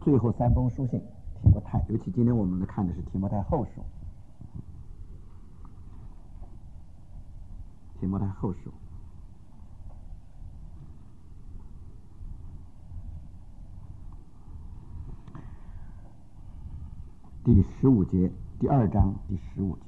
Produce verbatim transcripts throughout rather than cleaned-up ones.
最后三封书信，提摩太，尤其今天我们看的是提摩太后书。提摩太后书第十五节，第二章第十五节，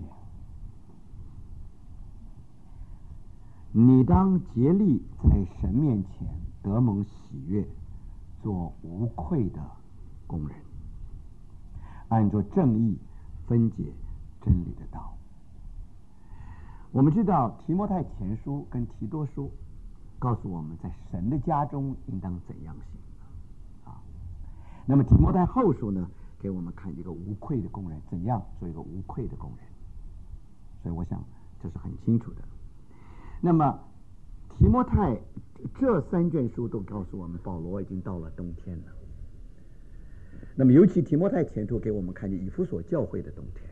你当竭力在神面前得蒙喜悦，做无愧的工人，按着正义分解真理的道。我们知道提摩太前书跟提多书告诉我们在神的家中应当怎样行啊。那么提摩太后书呢，给我们看一个无愧的工人怎样做一个无愧的工人，所以我想这是很清楚的。那么提摩太这三卷书都告诉我们，保罗已经到了冬天了。那么尤其提摩太前书给我们看见以弗所教会的冬天。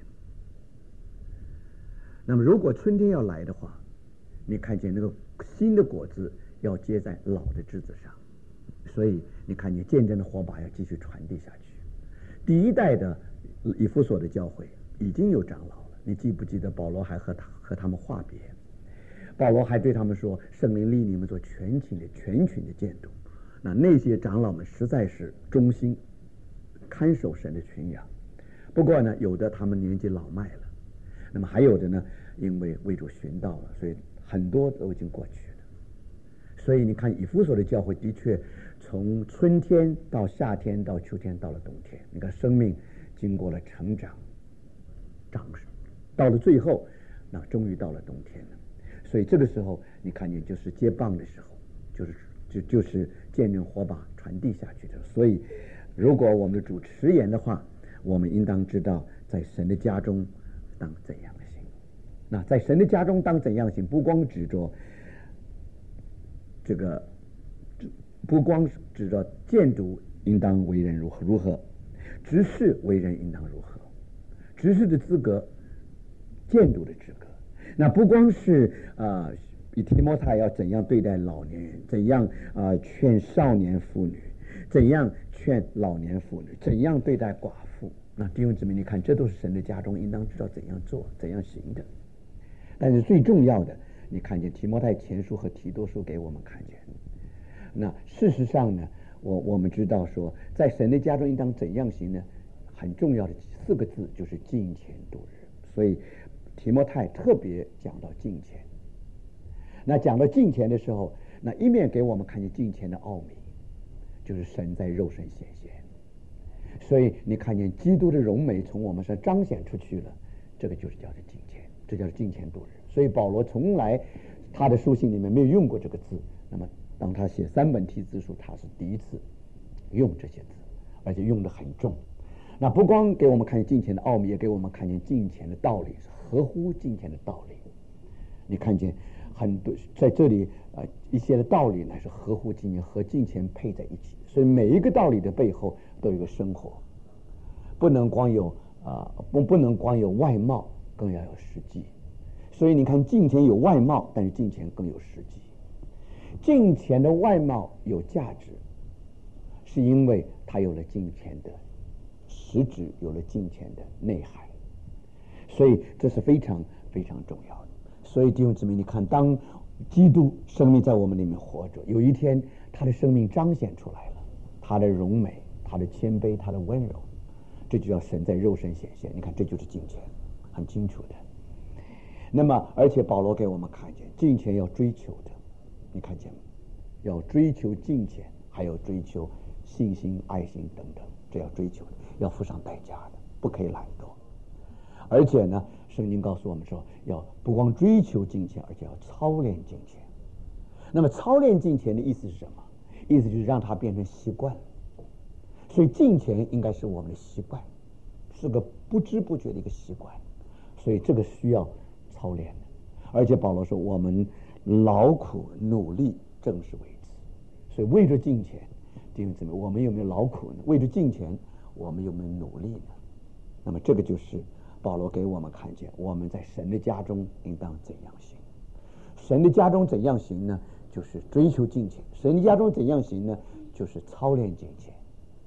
那么如果春天要来的话，你看见那个新的果子要结在老的枝子上，所以你看见见证的火把要继续传递下去。第一代的以弗所的教会已经有长老了，你记不记得保罗还和他和他们话别？保罗还对他们说，圣灵立你们做全群的全群的监督。那那些长老们实在是忠心看守神的群羊，不过呢，有的他们年纪老迈了，那么还有的呢，因为为主寻道了，所以很多都已经过去了。所以你看以弗所的教会的确从春天到夏天到秋天到了冬天，你看生命经过了成长长到了最后，那终于到了冬天了。所以这个时候你看见就是接棒的时候，就是就就是见证火把传递下去的。所以如果我们的主持言的话，我们应当知道在神的家中当怎样行。那在神的家中当怎样行，不光指着这个不光指着建筑应当为人如何如何，执事为人应当如何，执事的资格，建筑的资格。那不光是啊，以提摩太要怎样对待老年人，怎样啊、呃、劝少年妇女，怎样劝老年妇女，怎样对待寡妇。那弟兄姊妹，你看，这都是神的家中应当知道怎样做、怎样行的。但是最重要的，你看见提摩太前书和提多书给我们看见。那事实上呢，我我们知道说，在神的家中应当怎样行呢？很重要的四个字就是敬虔度日。所以提摩太特别讲到敬虔。那讲到敬虔的时候，那一面给我们看见敬虔的奥秘，就是神在肉身显现。所以你看见基督的荣美从我们身上彰显出去了，这个就是叫做敬虔，这叫做敬虔度日。所以保罗从来他的书信里面没有用过这个字，那么当他写三本题字书，他是第一次用这些字，而且用得很重。那不光给我们看见敬虔的奥秘，也给我们看见敬虔的道理，合乎敬虔的道理。你看见很多在这里呃一些的道理呢是合乎敬虔，和敬虔配在一起。所以每一个道理的背后都有一个生活，不能光有啊、呃、不不能光有外貌，更要有实际。所以你看敬虔有外貌，但是敬虔更有实际。敬虔的外貌有价值，是因为它有了敬虔的实质，有了敬虔的内涵，所以这是非常非常重要的。所以弟兄姊妹，你看，当基督生命在我们里面活着，有一天他的生命彰显出来了，他的荣美，他的谦卑，他的温柔，这就叫神在肉身显现。你看，这就是敬虔，很清楚的。那么而且保罗给我们看见敬虔要追求的，你看见吗？要追求敬虔，还有追求信心、爱心等等，这要追求的，要付上代价的，不可以懒惰。而且呢，圣经告诉我们说，要不光追求敬虔，而且要操练敬虔。那么操练敬虔的意思是什么？意思就是让它变成习惯。所以敬虔应该是我们的习惯，是个不知不觉的一个习惯，所以这个需要操练的。而且保罗说，我们劳苦努力正是为此。所以为着敬虔，弟兄姊妹，我们有没有劳苦呢？为着敬虔，我们有没有努力呢？那么这个就是保罗给我们看见，我们在神的家中应当怎样行。神的家中怎样行呢？就是追求敬虔。神的家中怎样行呢？就是操练敬虔。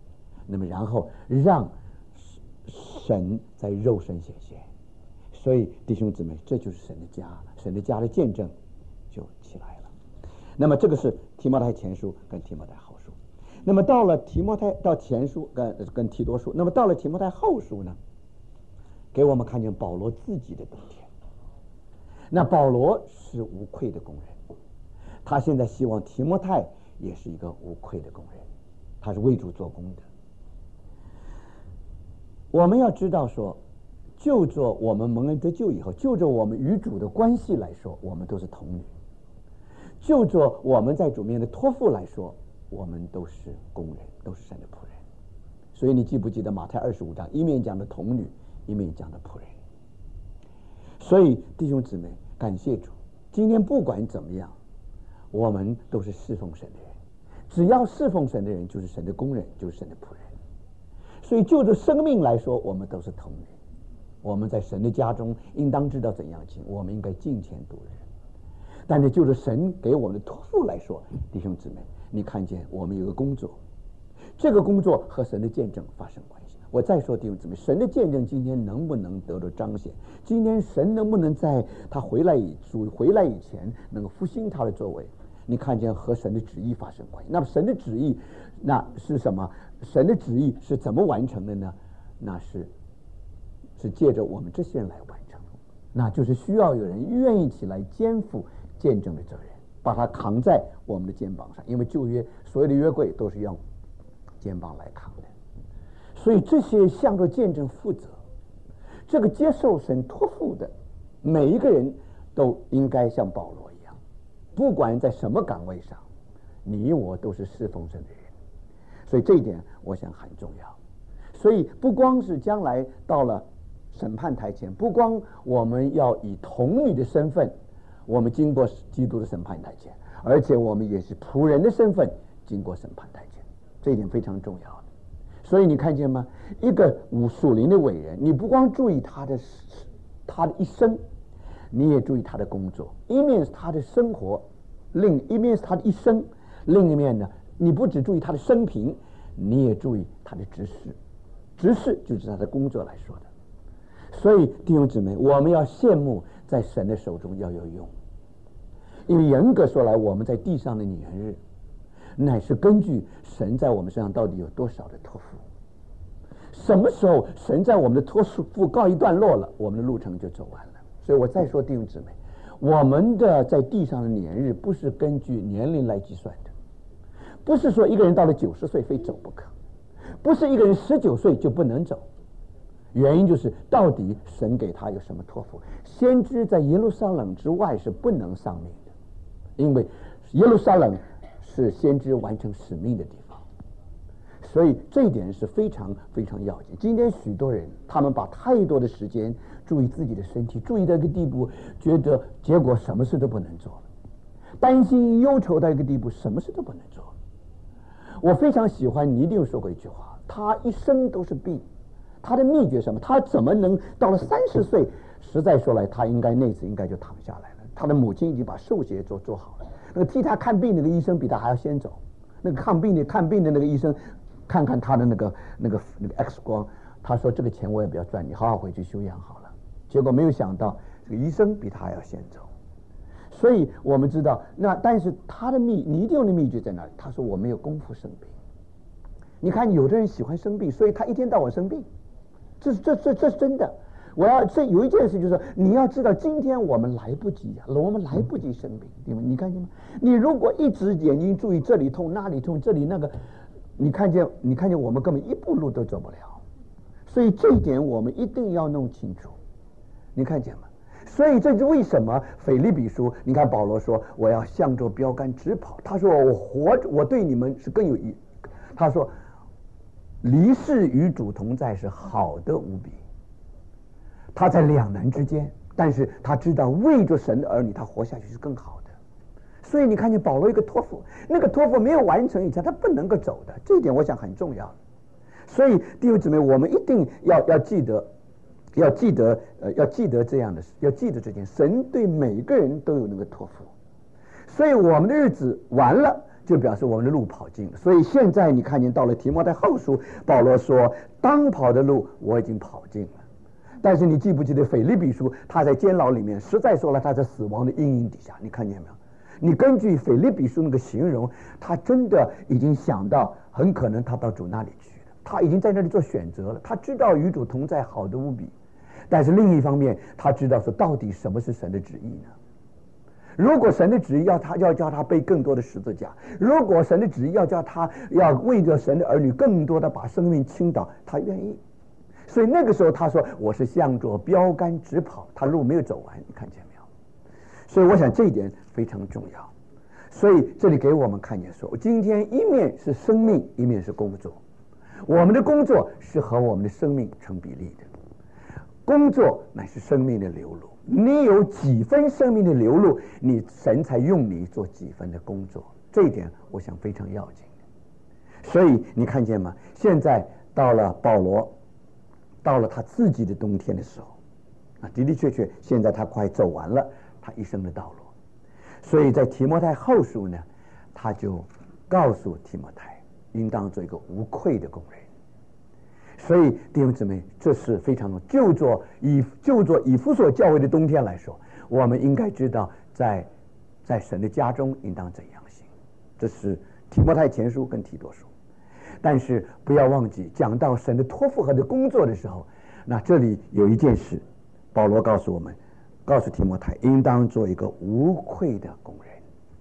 那么然后让神在肉身显现。所以弟兄姊妹，这就是神的家，神的家的见证就起来了。那么这个是提摩太前书跟提摩太后书。那么到了提摩太到前书跟跟提多书，那么到了提摩太后书呢，给我们看见保罗自己的冬天。那保罗是无愧的工人，他现在希望提摩太也是一个无愧的工人，他是为主做工的。我们要知道说，就着我们蒙恩得救以后，就着我们与主的关系来说，我们都是童女；就着我们在主面的托付来说，我们都是工人，都是神的仆人。所以你记不记得马太二十五章，一面讲的童女，一面讲的仆人。所以弟兄姊妹，感谢主，今天不管怎么样，我们都是侍奉神的人。只要侍奉神的人，就是神的工人，就是神的仆人。所以就着生命来说，我们都是童女。我们在神的家中应当知道怎样行，我们应该敬虔度日。但是就着神给我们的托付来说，弟兄姊妹，你看见我们有个工作，这个工作和神的见证发生关系。我再说弟兄姊妹，神的见证今天能不能得到彰显？今天神能不能在他回来以主回来以前能够复兴他的作为？你看见和神的旨意发生关系。那么神的旨意那是什么？神的旨意是怎么完成的呢？那是是借着我们这些人来完成，那就是需要有人愿意起来肩负见证的责任，把它扛在我们的肩膀上。因为旧约所有的约柜都是用肩膀来扛的，所以这些向着见证负责，这个接受神托付的每一个人都应该像保罗一样，不管在什么岗位上，你我都是侍奉神的人。所以这一点我想很重要。所以不光是将来到了审判台前，不光我们要以童女的身份我们经过基督的审判台前，而且我们也是仆人的身份经过审判台前，这一点非常重要的。所以你看见吗？一个属灵的伟人，你不光注意他的他的一生，你也注意他的工作。一面是他的生活，另一面是他的一生，另一面呢，你不只注意他的生平，你也注意他的职事。职事就是他的工作来说的。所以弟兄姊妹，我们要羡慕在神的手中要有用，因为严格说来，我们在地上的年日乃是根据神在我们身上到底有多少的托付。什么时候神在我们的托付告一段落了，我们的路程就走完了。所以我再说弟兄姊妹，我们的在地上的年日不是根据年龄来计算的，不是说一个人到了九十岁非走不可，不是一个人十九岁就不能走。原因就是到底神给他有什么托付。先知在耶路撒冷之外是不能丧命的，因为耶路撒冷是先知完成使命的地方。所以这一点是非常非常要紧。今天许多人他们把太多的时间注意自己的身体，注意到一个地步，觉得结果什么事都不能做了，担心忧愁到一个地步，什么事都不能做。我非常喜欢尼丁说过一句话，他一生都是病，他的秘诀什么？他怎么能到了三十岁？实在说来，他应该那次应该就躺下来了。他的母亲已经把寿鞋做做好了，那个替他看病的那个医生比他还要先走。那个看病的看病的那个医生，看看他的那个那个那个 X 光，他说这个钱我也不要赚，你好好回去休养好了。结果没有想到，这个医生比他还要先走。所以我们知道，那但是他的秘尼丁的秘诀在哪里？他说我没有功夫生病。你看，有的人喜欢生病，所以他一天到晚生病。这这这这是真的。我要这有一件事就是说，你要知道，今天我们来不及啊，我们来不及生病，你们你看见吗？你如果一直眼睛注意这里痛那里痛这里那个，你看见你看见我们根本一步路都走不了。所以这一点我们一定要弄清楚，你看见吗？所以这是为什么腓立比书，你看保罗说我要向着标杆直跑，他说我活着我对你们是更有益，他说离世与主同在是好的无比。他在两难之间，但是他知道为着神的儿女他活下去是更好的。所以你看见保罗一个托付，那个托付没有完成以前他不能够走的，这一点我想很重要。所以弟兄姊妹，我们一定要要记得要记得呃要记得这样的事，要记得这件神对每个人都有那个托付。所以我们的日子完了就表示我们的路跑尽了。所以现在你看见到了提摩太后书，保罗说当跑的路我已经跑尽了。但是你记不记得腓立比书，他在监牢里面实在说了他在死亡的阴影底下，你看见没有？你根据腓立比书那个形容，他真的已经想到很可能他到主那里去了，他已经在那里做选择了，他知道与主同在好的无比。但是另一方面他知道说到底什么是神的旨意呢？如果神的旨意要他要叫他背更多的十字架，如果神的旨意要叫他要为着神的儿女更多的把生命倾倒，他愿意。所以那个时候他说我是向着标杆直跑，他路没有走完，你看见没有？所以我想这一点非常重要。所以这里给我们看见说，今天一面是生命，一面是工作。我们的工作是和我们的生命成比例的，工作乃是生命的流露。你有几分生命的流露，你神才用你做几分的工作，这一点我想非常要紧的。所以你看见吗？现在到了保罗到了他自己的冬天的时候啊，的的确确现在他快走完了他一生的道路。所以在提摩太后书呢，他就告诉提摩太应当做一个无愧的工人。所以弟兄姊妹，这是非常就做以就做以弗所教会的冬天来说，我们应该知道在在神的家中应当怎样行。这是提摩太前书跟提多书。但是不要忘记，讲到神的托付和的工作的时候，那这里有一件事，保罗告诉我们，告诉提摩太应当做一个无愧的工人，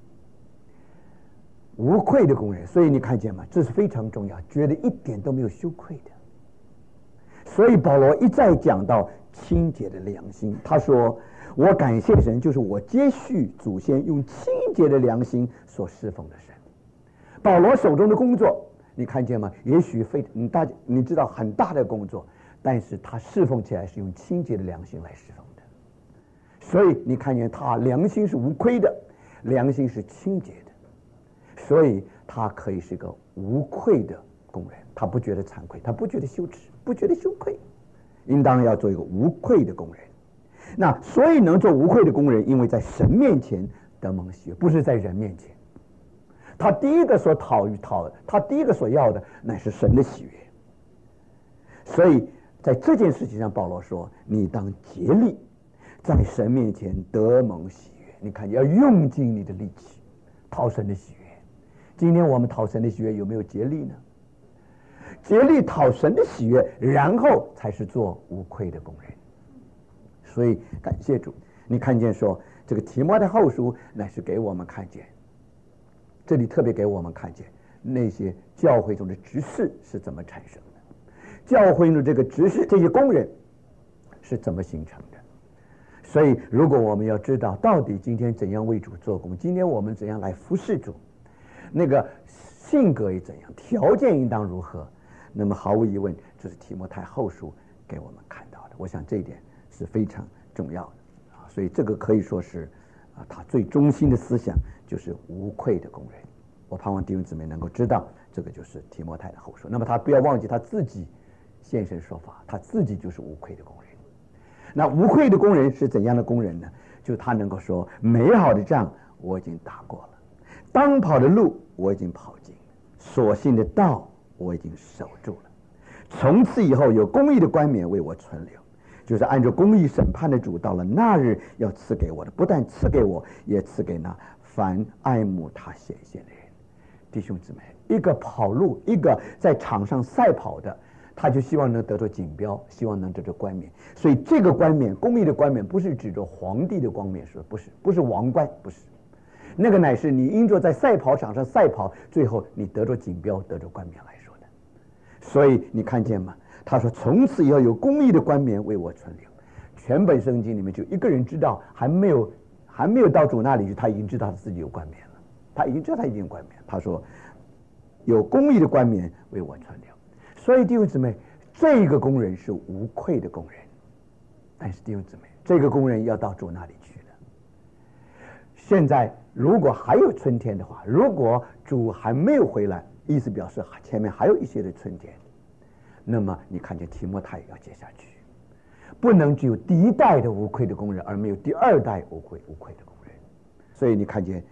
无愧的工人。所以你看见吗？这是非常重要，觉得一点都没有羞愧的。所以保罗一再讲到清洁的良心，他说我感谢神，就是我接续祖先用清洁的良心所侍奉的神。保罗手中的工作你看见吗？也许非你大你知道很大的工作，但是他侍奉起来是用清洁的良心来侍奉的。所以你看见他良心是无愧的，良心是清洁的，所以他可以是个无愧的工人。他不觉得惭愧，他不觉得羞耻，不觉得羞愧，应当要做一个无愧的工人。那所以能做无愧的工人，因为在神面前得蒙喜悦，不是在人面前。他第一个所讨讨他第一个所要的乃是神的喜悦。所以在这件事情上，保罗说你当竭力在神面前得蒙喜悦。你看，要用尽你的力气讨神的喜悦。今天我们讨神的喜悦有没有竭力呢？竭力讨神的喜悦，然后才是做无愧的工人。所以感谢主，你看见说这个提摩太后书乃是给我们看见，这里特别给我们看见那些教会中的执事是怎么产生的，教会中的这个执事这些工人是怎么形成的。所以如果我们要知道到底今天怎样为主做工，今天我们怎样来服侍主，那个性格也怎样，条件应当如何，那么毫无疑问这是提摩太后书给我们看到的。我想这一点是非常重要的啊，所以这个可以说是啊，他最中心的思想就是无愧的工人。我盼望弟兄姊妹能够知道，这个就是提摩太的后书。那么他不要忘记他自己现身说法，他自己就是无愧的工人。那无愧的工人是怎样的工人呢？就他能够说，美好的仗我已经打过了，当跑的路我已经跑尽，所信的道我已经守住了。从此以后有公义的冠冕为我存留，就是按照公义审判的主，到了那日要赐给我的，不但赐给我，也赐给那凡爱慕他显现的人。弟兄姊妹，一个跑路，一个在场上赛跑的，他就希望能得到锦标，希望能得到冠冕。所以这个冠冕，公义的冠冕，不是指着皇帝的冠冕说，不是，不是王冠，不是，那个乃是你因着在赛跑场上赛跑，最后你得着锦标，得着冠冕来说的。所以你看见吗？他说从此以后有公义的冠冕为我存留。全本圣经里面就一个人知道，还没有还没有到主那里去，他已经知道他自己有冠冕了，他已经知道他已经有冠冕。他说有公义的冠冕为我存留。所以弟兄姊妹，这个工人是无愧的工人。但是弟兄姊妹，这个工人要到主那里去了。现在如果还有春天的话，如果主还没有回来，意思表示前面还有一些的春天，那么你看见提摩太要接下去，不能只有第一代的无愧的工人，而没有第二代无愧无愧的工人。所以你看见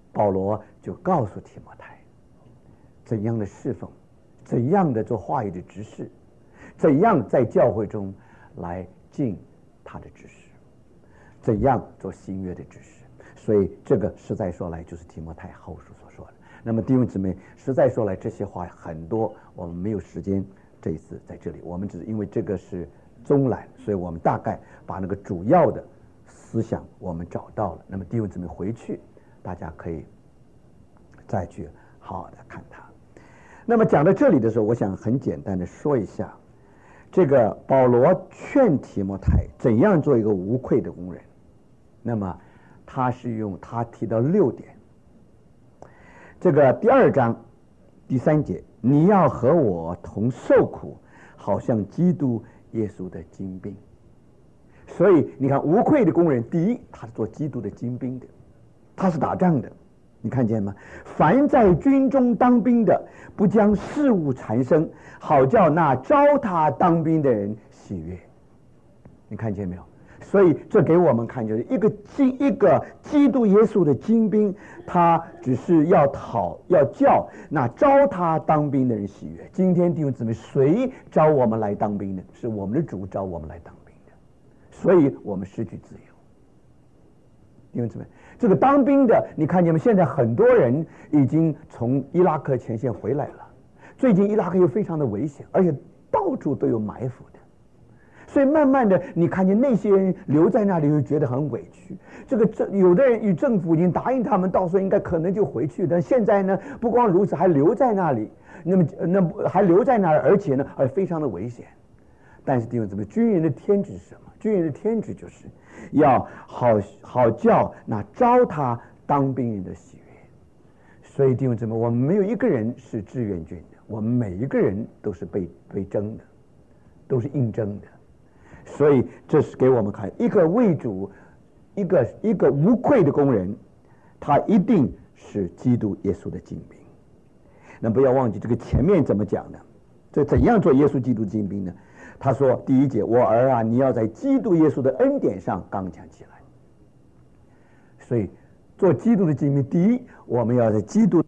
保罗就告诉提摩太，怎样的侍奉，怎样的做话语的执事，怎样在教会中来尽他的职事，怎样做新约的执事。所以这个实在说来就是提摩太后书所说的。那么弟兄姊妹，实在说来这些话很多，我们没有时间这一次在这里，我们只是因为这个是中览，所以我们大概把那个主要的思想我们找到了。那么弟兄姊妹回去大家可以再去好好的看它。那么讲到这里的时候，我想很简单的说一下，这个保罗劝提摩太怎样做一个无愧的工人。那么他是用他提到六点。这个第二章第三节，你要和我同受苦，好像基督耶稣的精兵。所以你看，无愧的工人，第一，他是做基督的精兵的，他是打仗的，你看见吗？凡在军中当兵的，不将事物缠身，好叫那招他当兵的人喜悦。你看见没有？所以这给我们看，就是一个基一个基督耶稣的精兵，他只是要讨要叫那招他当兵的人喜悦。今天弟兄姊妹，谁招我们来当兵的？是我们的主招我们来当兵的，所以我们失去自由。弟兄姊妹，这个当兵的，你看见吗？现在很多人已经从伊拉克前线回来了，最近伊拉克又非常的危险，而且到处都有埋伏的。所以慢慢的，你看见那些人留在那里，又觉得很委屈。这个政有的人与政府已经答应他们，到时候应该可能就回去，但现在呢，不光如此，还留在那里。那么那还留在那里，而且呢，还非常的危险。但是弟兄姊妹，军人的天职是什么？军人的天职就是要好好叫那招他当兵人的喜悦。所以弟兄姊妹，我们没有一个人是志愿军的，我们每一个人都是被被征的，都是应征的。所以这是给我们看，一个为主，一个一个无愧的工人，他一定是基督耶稣的精兵。那不要忘记这个前面怎么讲呢？这怎样做耶稣基督精兵呢？他说第一节，我儿啊，你要在基督耶稣的恩典上刚强起来。所以做基督的精兵，第一，我们要在基督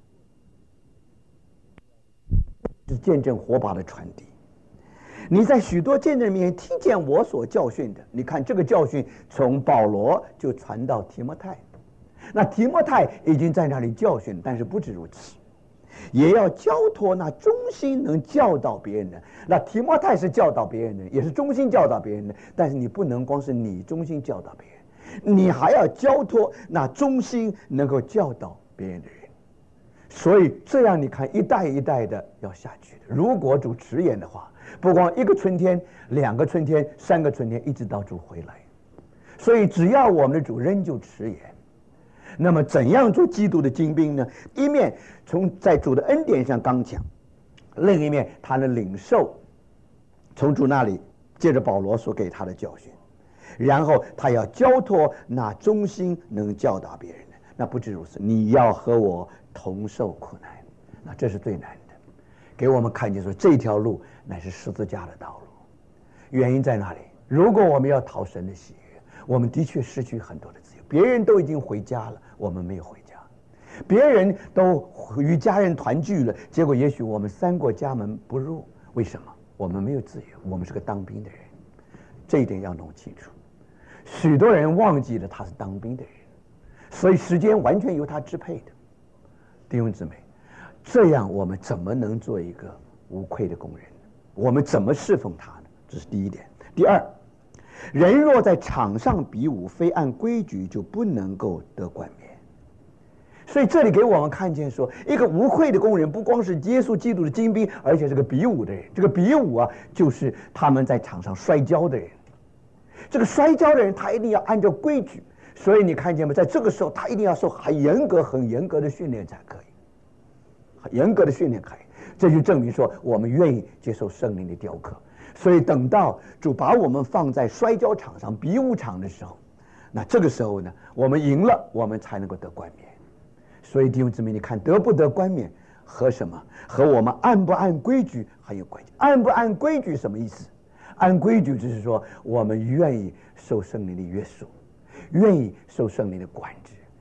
是见证火把的传递。你在许多见证人面前听见我所教训的，你看这个教训从保罗就传到提摩太，那提摩太已经在那里教训，但是不止如此，也要交托那忠心能教导别人的。那提摩太是教导别人的，也是忠心教导别人的，但是你不能光是你忠心教导别人，你还要交托那忠心能够教导别人的人。所以这样你看，一代一代的要下去的。如果主迟延的话，不光一个春天、两个春天、三个春天，一直到主回来。所以只要我们的主仍旧迟延，那么怎样做基督的精兵呢？一面从在主的恩典上刚强，另一面他能领受从主那里借着保罗所给他的教训，然后他要交托那忠心能教导别人的。那不止如此，你要和我同受苦难，那这是最难的。给我们看见说，这条路乃是十字架的道路。原因在哪里？如果我们要讨神的喜悦，我们的确失去很多的自由。别人都已经回家了，我们没有回家；别人都与家人团聚了，结果也许我们三过家门不入。为什么？我们没有自由，我们是个当兵的人。这一点要弄清楚。许多人忘记了他是当兵的人，所以时间完全由他支配的。弟兄姊妹，这样我们怎么能做一个无愧的工人？我们怎么侍奉他呢？这是第一点。第二，人若在场上比武，非按规矩，就不能够得冠冕。所以这里给我们看见说，一个无愧的工人，不光是耶稣基督的精兵，而且是个比武的人。这个比武啊，就是他们在场上摔跤的人。这个摔跤的人，他一定要按照规矩。所以你看见吗？在这个时候，他一定要受很严格、很严格的训练才可以。很严格的训练可以，这就证明说我们愿意接受圣灵的雕刻。所以等到主把我们放在摔跤场上、比武场的时候，那这个时候呢，我们赢了，我们才能够得冠冕。所以弟兄姊妹，你看得不得冠冕和什么？和我们按不按规矩很有关系。按不按规矩什么意思？按规矩就是说我们愿意受圣灵的约束，愿意受圣灵的管制，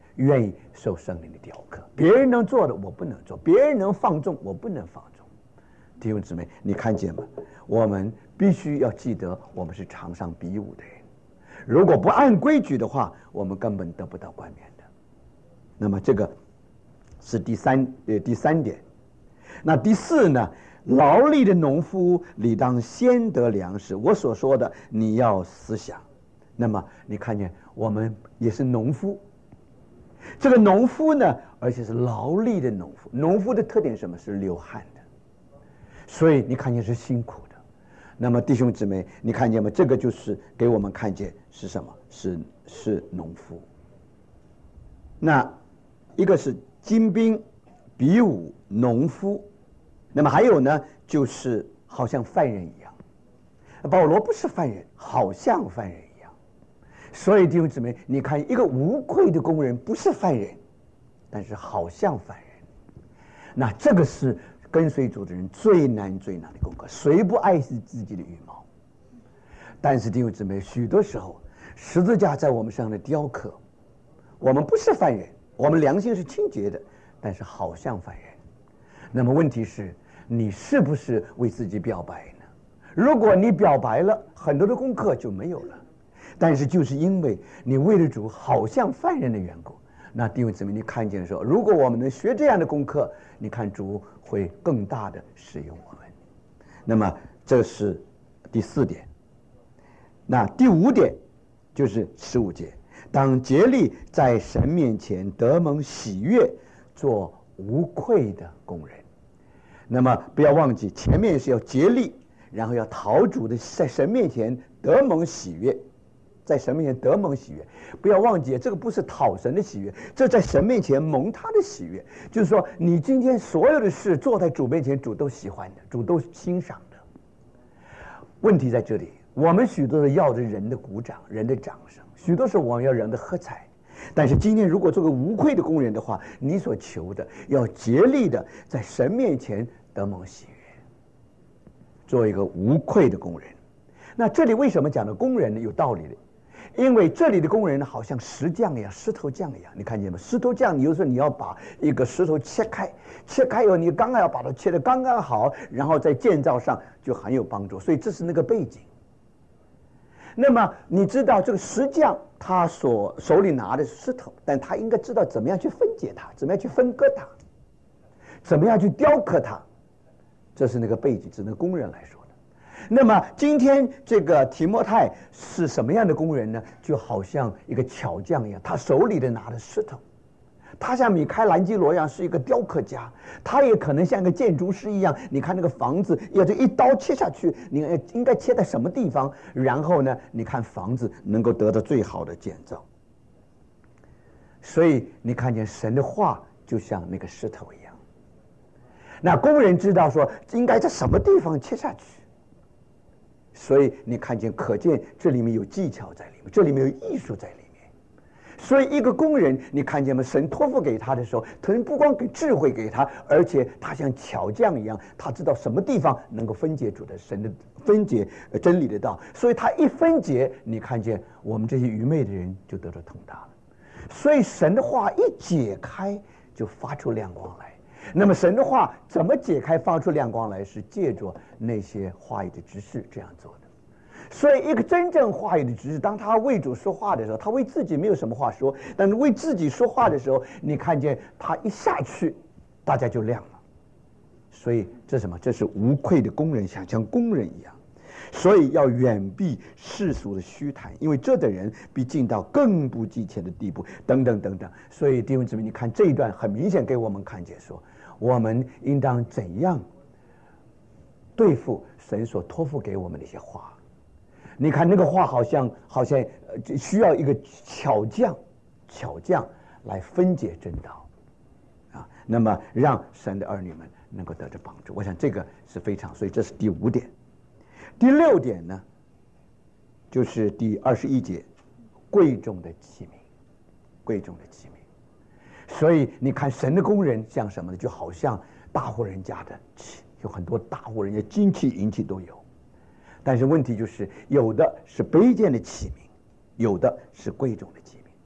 愿意受圣灵的雕刻。别人能做的我不能做，别人能放纵我不能放纵。弟兄姊妹，你看见吗？我们必须要记得，我们是场上比武的人。如果不按规矩的话，我们根本得不到冠冕的。那么这个是第三呃第三点。那第四呢？劳力的农夫理当先得粮食。我所说的，你要思想。那么你看见，我们也是农夫。这个农夫呢，而且是劳力的农夫。农夫的特点是什么？是流汗的。所以你看见是辛苦的。那么弟兄姊妹，你看见吗？这个就是给我们看见是什么？是是农夫。那一个是精兵、比武、农夫。那么还有呢，就是好像犯人一样。保罗不是犯人，好像犯人一样。所以弟兄姊妹，你看一个无愧的工人不是犯人，但是好像犯人。那这个是跟随主的人最难最难的功课。谁不爱惜自己的羽毛？但是弟兄姊妹，许多时候十字架在我们身上的雕刻，我们不是犯人，我们良心是清洁的，但是好像犯人。那么问题是，你是不是为自己表白呢？如果你表白了，很多的功课就没有了。但是就是因为你为了主好像犯人的缘故，那弟兄姊妹，你看见的时候，如果我们能学这样的功课，你看主会更大的使用我们。那么这是第四点。那第五点就是十五节，当竭力在神面前得蒙喜悦，做无愧的工人。那么不要忘记，前面是要竭力，然后要讨主的在神面前得蒙喜悦，在神面前得蒙喜悦。不要忘记，这个不是讨神的喜悦，这在神面前蒙他的喜悦。就是说，你今天所有的事做在主面前，主都喜欢的，主都欣赏的。问题在这里，我们许多的要着人的鼓掌，人的掌声，许多时候我们要人的喝彩。但是今天如果做个无愧的工人的话，你所求的要竭力的在神面前得蒙喜悦，做一个无愧的工人。那这里为什么讲的工人呢？有道理的，因为这里的工人呢，好像石匠一样，石头匠一样。你看见吗？石头匠，你有时候你要把一个石头切开，切开以后，你刚刚要把它切得刚刚好，然后在建造上就很有帮助。所以这是那个背景。那么你知道这个石匠他所手里拿的是石头，但他应该知道怎么样去分解它，怎么样去分割它，怎么样去雕刻它，这是那个背景，是那个工人来说的。那么今天这个提摩太是什么样的工人呢？就好像一个巧匠一样，他手里的拿的石头，他像米开朗基罗一样是一个雕刻家，他也可能像一个建筑师一样。你看那个房子，要这一刀切下去，你应该切在什么地方？然后呢，你看房子能够得到最好的建造。所以你看见神的话就像那个石头一样。那工人知道说应该在什么地方切下去，所以你看见，可见这里面有技巧在里面，这里面有艺术在里面。所以一个工人，你看见吗？神托付给他的时候，神不光给智慧给他，而且他像巧匠一样，他知道什么地方能够分解主的神的分解真理的道。所以他一分解，你看见我们这些愚昧的人就得到通达了。所以神的话一解开，就发出亮光来。那么神的话怎么解开发出亮光来？是借着那些话语的执事这样做的。所以一个真正话语的执事，当他为主说话的时候，他为自己没有什么话说，但是为自己说话的时候，你看见他一下去，大家就亮了。所以这是什么？这是无愧的工人，想像工人一样。所以要远避世俗的虚谈，因为这等人必进到更不敬虔的地步，等等等等。所以弟兄姊妹，你看这一段很明显给我们看见说，我们应当怎样对付神所托付给我们的一些话。你看那个话好像好像需要一个巧匠，巧匠来分解真道啊，那么让神的儿女们能够得着帮助。我想这个是非常，所以这是第五点。第六点呢，就是第二十一节，贵重的器皿，贵重的器皿。所以你看神的工人像什么呢？就好像大户人家的器，有很多大户人家金器银器都有。但是问题就是，有的是卑贱的器皿，有的是贵重的器皿。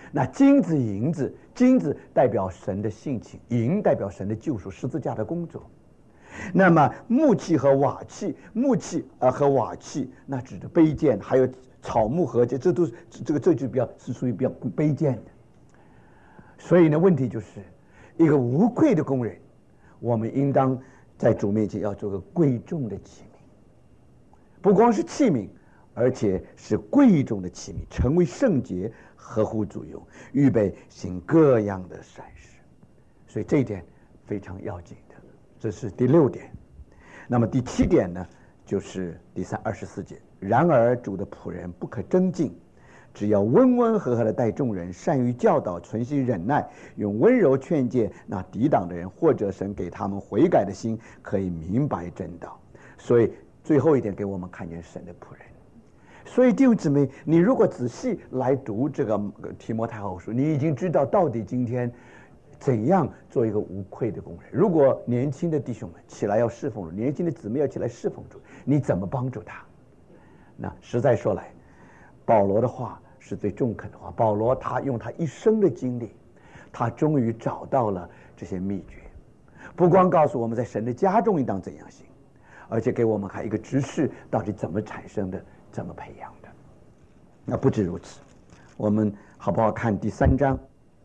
那金子、银子，金子代表神的性情，银代表神的救赎，十字架的工作。那么木器和瓦器，木器啊和瓦器，那指的卑贱，还有草木和这这都是这个这就比较是属于比较卑贱的。所以呢，问题就是一个无愧的工人，我们应当在主面前要做个贵重的器皿，不光是器皿，而且是贵重的器皿，成为圣洁，合乎主用，预备行各样的善事。所以这一点非常要紧的，这是第六点。那么第七点呢，就是第三二十四节。然而主的仆人不可争竞，只要温温和和的待众人，善于教导，存心忍耐，用温柔劝诫那抵挡的人，或者神给他们悔改的心，可以明白真道。所以最后一点给我们看见神的仆人。所以弟兄姊妹，你如果仔细来读这个提摩太后书，你已经知道到底今天怎样做一个无愧的工人。如果年轻的弟兄们起来要侍奉主，年轻的姊妹要起来侍奉主，你怎么帮助他？那实在说来，保罗的话是最中肯的话。保罗他用他一生的经历，他终于找到了这些秘诀，不光告诉我们在神的家中应当怎样行，而且给我们还一个指示，到底怎么产生的，怎么培养的。那不止如此，我们好不好看第三章？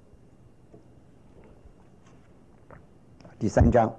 第三章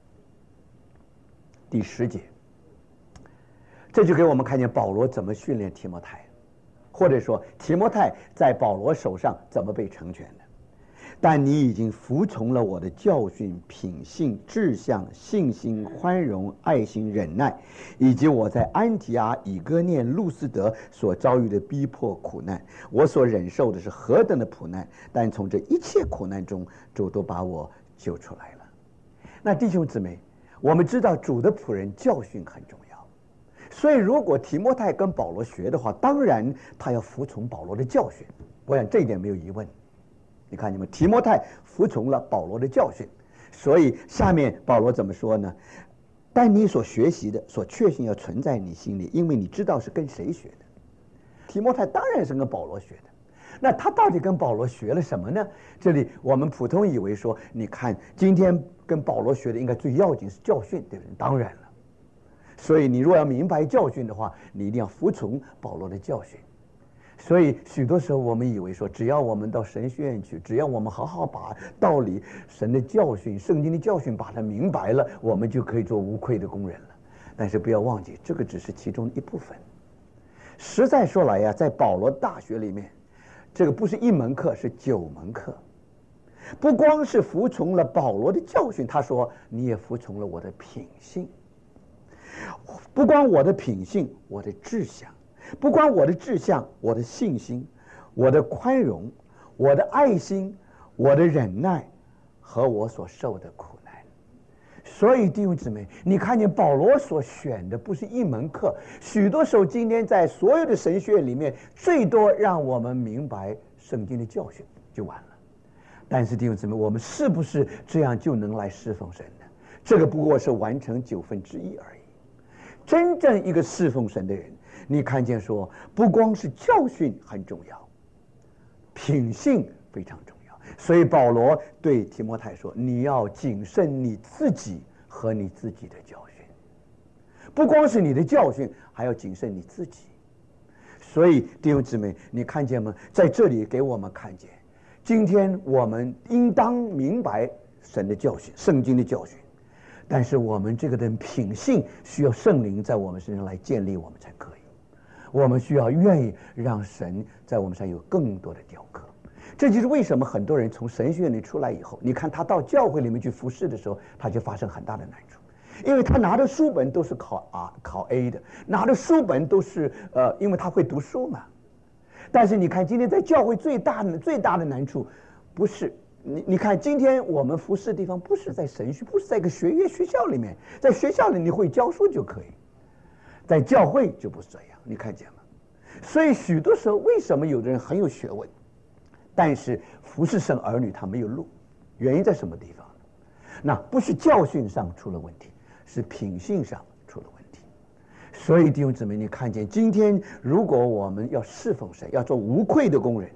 第十节，这就给我们看见保罗怎么训练提摩太，或者说提摩太在保罗手上怎么被成全的。但你已经服从了我的教训、品性、志向、信心、宽容、爱心、忍耐，以及我在安提阿、以哥念、路斯德所遭遇的逼迫苦难。我所忍受的是何等的苦难，但从这一切苦难中，主都把我救出来了。那弟兄姊妹，我们知道主的仆人教训很重要，所以如果提摩太跟保罗学的话，当然他要服从保罗的教训，我想这一点没有疑问。你看你们提摩太服从了保罗的教训，所以下面保罗怎么说呢？但你所学习的所确信要存在你心里，因为你知道是跟谁学的。提摩太当然是跟保罗学的，那他到底跟保罗学了什么呢？这里我们普通以为说，你看今天跟保罗学的应该最要紧是教训，对不对？当然了，所以你若要明白教训的话，你一定要服从保罗的教训。所以许多时候我们以为说，只要我们到神学院去，只要我们好好把道理、神的教训、圣经的教训把它明白了，我们就可以做无愧的工人了。但是不要忘记，这个只是其中一部分。实在说来呀，在保罗大学里面，这个不是一门课，是九门课。不光是服从了保罗的教训，他说你也服从了我的品性。不光我的品性，我的志向。不光我的志向，我的信心，我的宽容，我的爱心，我的忍耐和我所受的苦难。所以弟兄姊妹，你看见保罗所选的不是一门课，许多时候今天在所有的神学里面，最多让我们明白圣经的教训就完了。但是弟兄姊妹，我们是不是这样就能来侍奉神呢？这个不过是完成九分之一而已。真正一个侍奉神的人，你看见说，不光是教训很重要，品性非常重要。所以保罗对提摩太说，你要谨慎你自己和你自己的教训，不光是你的教训，还要谨慎你自己。所以弟兄姊妹，你看见吗？在这里给我们看见，今天我们应当明白神的教训，圣经的教训，但是我们这个的品性需要圣灵在我们身上来建立我们才可以。我们需要愿意让神在我们身上有更多的雕刻。这就是为什么很多人从神学院里出来以后，你看他到教会里面去服侍的时候，他就发生很大的难处，因为他拿的书本都是考 R 考 A 的，拿的书本都是呃，因为他会读书嘛。但是你看今天在教会最大的最大的难处，不是你你看今天我们服侍的地方不是在神学，不是在一个学院学校里面，在学校里你会教书就可以，在教会就不是这样。你看见吗？所以许多时候，为什么有的人很有学问，但是服侍神儿女他没有路？原因在什么地方？那不是教训上出了问题，是品性上出了问题。所以弟兄姊妹，你看见今天如果我们要侍奉神，要做无愧的工人，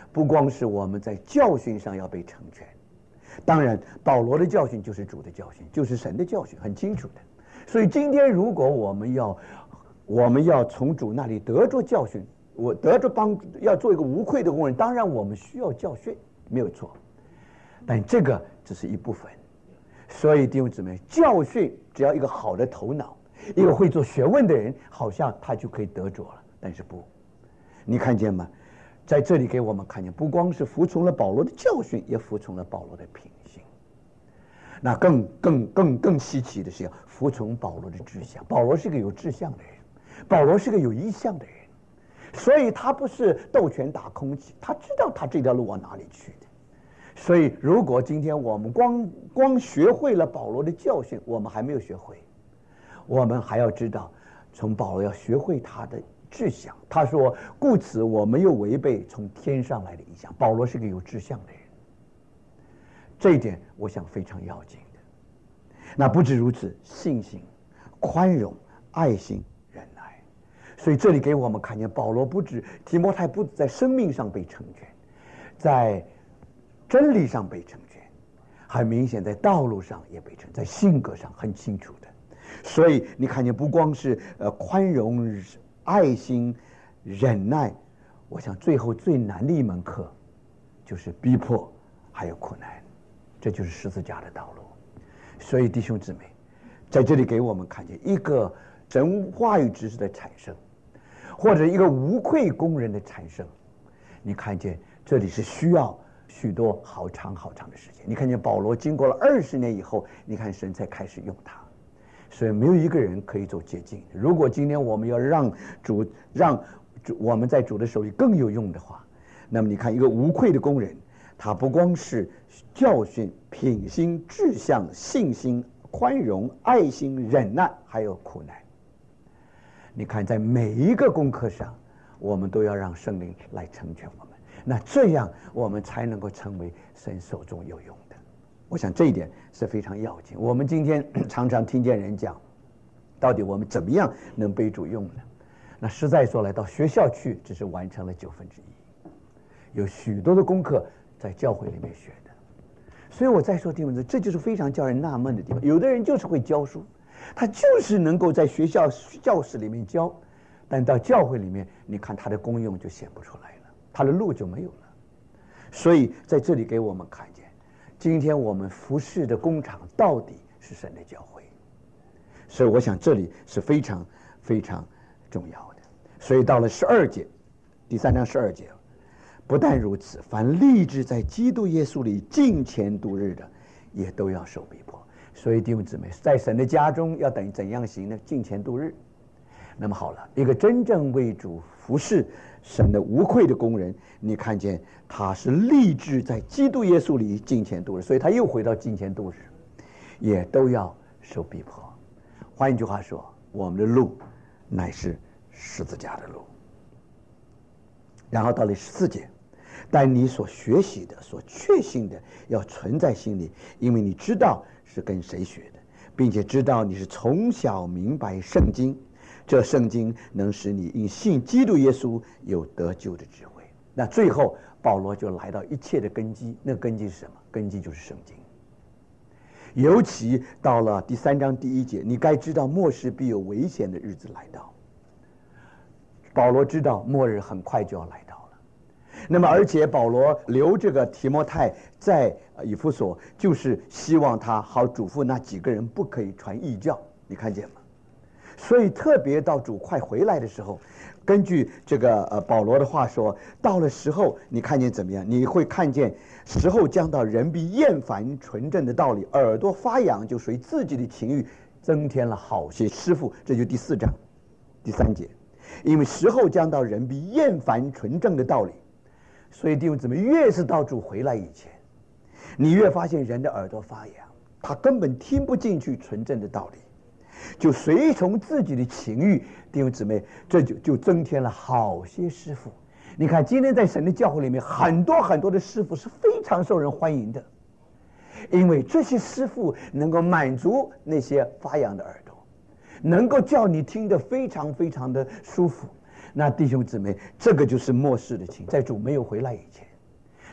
不光是我们在教训上要被成全，当然保罗的教训就是主的教训，就是神的教训，很清楚的。所以今天如果我们要我们要从主那里得着教训，我得着帮助，要做一个无愧的工人，当然我们需要教训，没有错，但这个只是一部分。所以弟兄姊妹，教训只要一个好的头脑，一个会做学问的人，好像他就可以得着了。但是不，你看见吗？在这里给我们看见，不光是服从了保罗的教训，也服从了保罗的品行。那更更更更稀奇的是要服从保罗的志向。保罗是个有志向的人，保罗是个有意向的人，所以他不是斗拳打空气，他知道他这条路往哪里去的。所以如果今天我们光光学会了保罗的教训，我们还没有学会，我们还要知道从保罗要学会他的志向。他说故此我没有违背从天上来的意向。保罗是个有志向的人，这一点我想非常要紧的。那不止如此，信心、宽容、爱心、忍耐。所以这里给我们看见保罗不止提摩太不止在生命上被成全，在真理上被成全，很明显在道路上也被成全，在性格上很清楚的。所以你看见不光是呃宽容、爱心、忍耐，我想最后最难的一门课就是逼迫还有苦难，这就是十字架的道路。所以弟兄姊妹，在这里给我们看见一个神话语知识的产生，或者一个无愧工人的产生，你看见这里是需要许多好长好长的时间。你看见保罗经过了二十年以后，你看神才开始用他。所以没有一个人可以走捷径。如果今天我们要让主让主我们在主的手里更有用的话，那么你看一个无愧的工人，他不光是教训、品行、志向、信心、宽容、爱心、忍耐，还有苦难。你看在每一个功课上，我们都要让圣灵来成全我们，那这样我们才能够成为神手中有用的。我想这一点是非常要紧。我们今天常常听见人讲，到底我们怎么样能被主用呢？那实在说来，到学校去只是完成了九分之一，有许多的功课在教会里面学的。所以我再说弟兄们，这就是非常叫人纳闷的地方。有的人就是会教书，他就是能够在学校教室里面教，但到教会里面，你看他的功用就显不出来了，他的路就没有了。所以在这里给我们看见，今天我们服侍的工厂到底是神的教会。所以我想这里是非常非常重要的。所以到了十二节，第三章十二节，不但如此，凡立志在基督耶稣里敬虔度日的，也都要受逼迫。所以弟兄姊妹，在神的家中要等怎样行呢？敬虔度日。那么好了，一个真正为主服侍神的无愧的工人，你看见他是立志在基督耶稣里敬虔度日，所以他又回到敬虔度日，也都要受逼迫。换一句话说，我们的路乃是十字架的路。然后到了十四节，但你所学习的、所确信的，要存在心里，因为你知道是跟谁学的，并且知道你是从小明白圣经，这圣经能使你因信基督耶稣有得救的智慧。那最后保罗就来到一切的根基，那根基是什么？根基就是圣经。尤其到了第三章第一节，你该知道末世必有危险的日子来到。保罗知道末日很快就要来到了，那么而且保罗留这个提摩太在以弗所，就是希望他好嘱咐那几个人不可以传异教，你看见吗？所以特别到主快回来的时候，根据这个呃保罗的话说，到了时候你看见怎么样？你会看见时候将到，人必厌烦纯正的道理，耳朵发痒，就随自己的情欲增添了好些师傅。这就第四章第三节，因为时候将到，人必厌烦纯正的道理。所以弟兄姊妹，越是到主回来以前，你越发现人的耳朵发痒，他根本听不进去纯正的道理，就随从自己的情欲。弟兄姊妹，这就就增添了好些师傅。你看今天在神的教会里面，很多很多的师傅是非常受人欢迎的，因为这些师傅能够满足那些发痒的耳朵，能够叫你听得非常非常的舒服。那弟兄姊妹，这个就是末世的情，在主没有回来以前，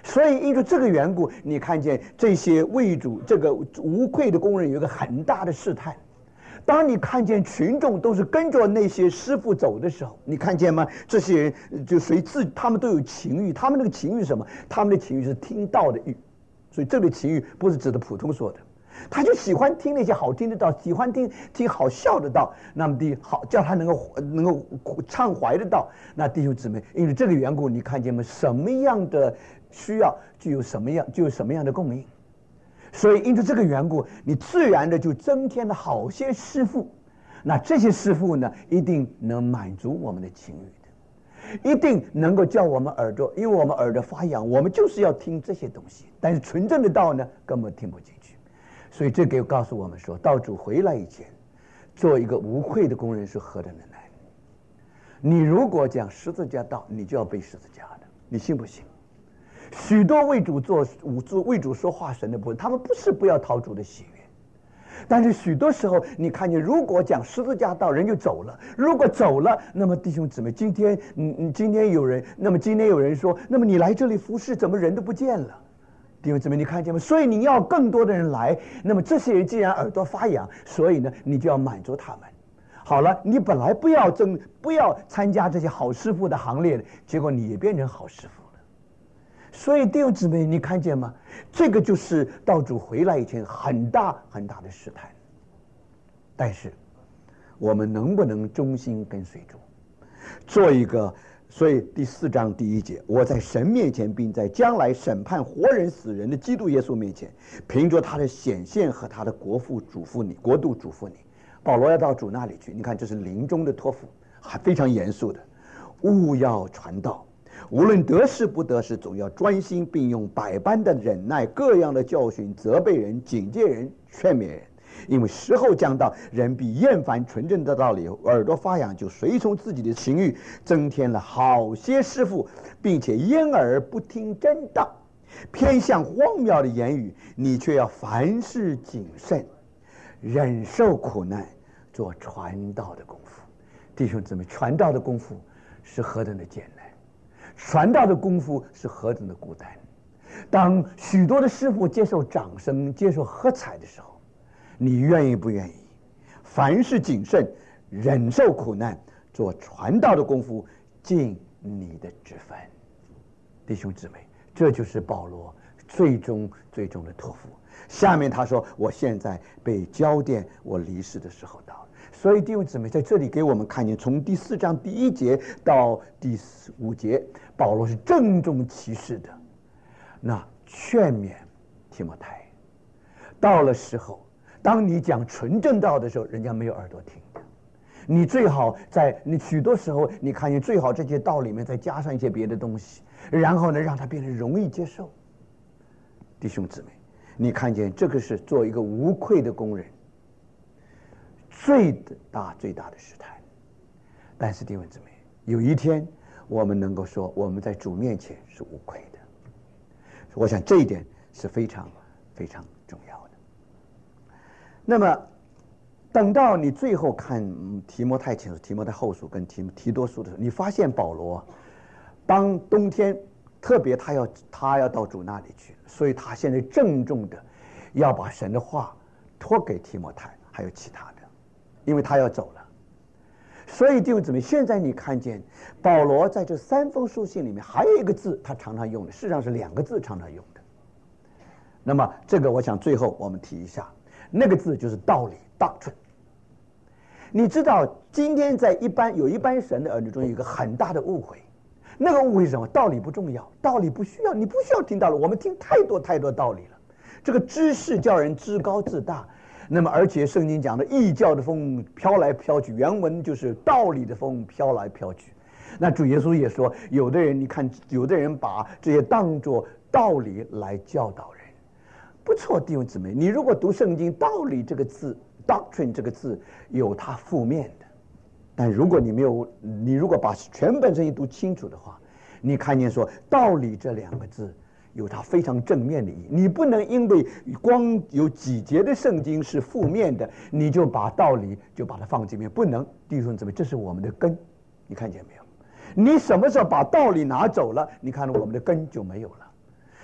所以因着这个缘故，你看见这些为主这个无愧的工人有一个很大的试探。当你看见群众都是跟着那些师傅走的时候，你看见吗？这些人就随自他们都有情欲，他们那个情欲是什么？他们的情欲是听道的欲。所以这里情欲不是指的普通说的，他就喜欢听那些好听的道，喜欢听听好笑的道，那么的好叫他能够能够畅怀的道。那弟兄姊妹，因为这个缘故，你看见吗？什么样的需要就有什么样就有什么样的供应。所以因着这个缘故，你自然的就增添了好些师傅。那这些师傅呢，一定能满足我们的情欲的，一定能够叫我们耳朵，因为我们耳朵发痒，我们就是要听这些东西。但是纯正的道呢，根本听不进去。所以这个告诉我们说，道主回来以前，做一个无愧的工人是何等的难。你如果讲十字架道，你就要背十字架的，你信不信？许多为主做做为主说话神的仆人，他们不是不要讨主的喜悦，但是许多时候你看见，如果讲十字架道，人就走了。如果走了，那么弟兄姊妹，今天嗯嗯，今天有人，那么今天有人说，那么你来这里服侍，怎么人都不见了？弟兄姊妹，你看见吗？所以你要更多的人来。那么这些人既然耳朵发痒，所以呢，你就要满足他们。好了，你本来不要争，不要参加这些好师傅的行列的，结果你也变成好师傅了。所以弟兄姊妹，你看见吗？这个就是道主回来以前很大很大的试探。但是我们能不能忠心跟随主，做一个？所以第四章第一节，我在神面前，并在将来审判活人死人的基督耶稣面前，凭着他的显现和他的国父嘱咐你，国度嘱咐你。保罗要到主那里去，你看这是临终的托付，还非常严肃的，务要传道，无论得势不得势，总要专心，并用百般的忍耐，各样的教训，责备人，警戒人，劝勉人。因为时候将到，人必厌烦纯正的道理，耳朵发痒，就随从自己的情欲，增添了好些师傅，并且掩耳不听真道，偏向荒谬的言语。你却要凡事谨慎，忍受苦难，做传道的功夫。弟兄姊妹，传道的功夫是何等的艰难，传道的功夫是何等的孤单。当许多的师傅接受掌声，接受喝彩的时候，你愿意不愿意？凡事谨慎，忍受苦难，做传道的功夫，尽你的职分。弟兄姊妹，这就是保罗最终最终的托付。下面他说，我现在被交奠，我离世的时候到了。所以弟兄姊妹，在这里给我们看见，从第四章第一节到第五节，保罗是郑重其事的那劝勉提摩太。到了时候，当你讲纯正道的时候，人家没有耳朵听的。你最好在你许多时候，你看见最好这些道里面再加上一些别的东西，然后呢，让它变得容易接受。弟兄姊妹，你看见这个是做一个无愧的工人最大最大的试探。但是弟兄姊妹，有一天我们能够说我们在主面前是无愧的，我想这一点是非常非常重要的。那么等到你最后看提摩太前书、提摩太后书跟提提多书的时候，你发现保罗当冬天特别他要他要到主那里去，所以他现在郑重的要把神的话托给提摩太还有其他的，因为他要走了。所以弟兄姊妹，现在你看见保罗在这三封书信里面还有一个字他常常用的，事实上是两个字常常用的。那么这个我想最后我们提一下，那个字就是道理 doctrine。 你知道今天在一般有一般神的儿女中有一个很大的误会，那个误会是什么？道理不重要，道理不需要，你不需要听道理，我们听太多太多道理了。这个知识叫人自高自大，那么而且圣经讲的异教的风飘来飘去，原文就是道理的风飘来飘去。那主耶稣也说，有的人你看，有的人把这些当作道理来教导人。不错，弟兄姊妹，你如果读圣经，道理这个字 doctrine 这个字有它负面的，但如果你没有，你如果把全本圣经读清楚的话，你看见说道理这两个字有它非常正面的意义。你不能因为光有几节的圣经是负面的，你就把道理就把它放这边，不能。弟兄姊妹，这是我们的根，你看见没有？你什么时候把道理拿走了，你看我们的根就没有了。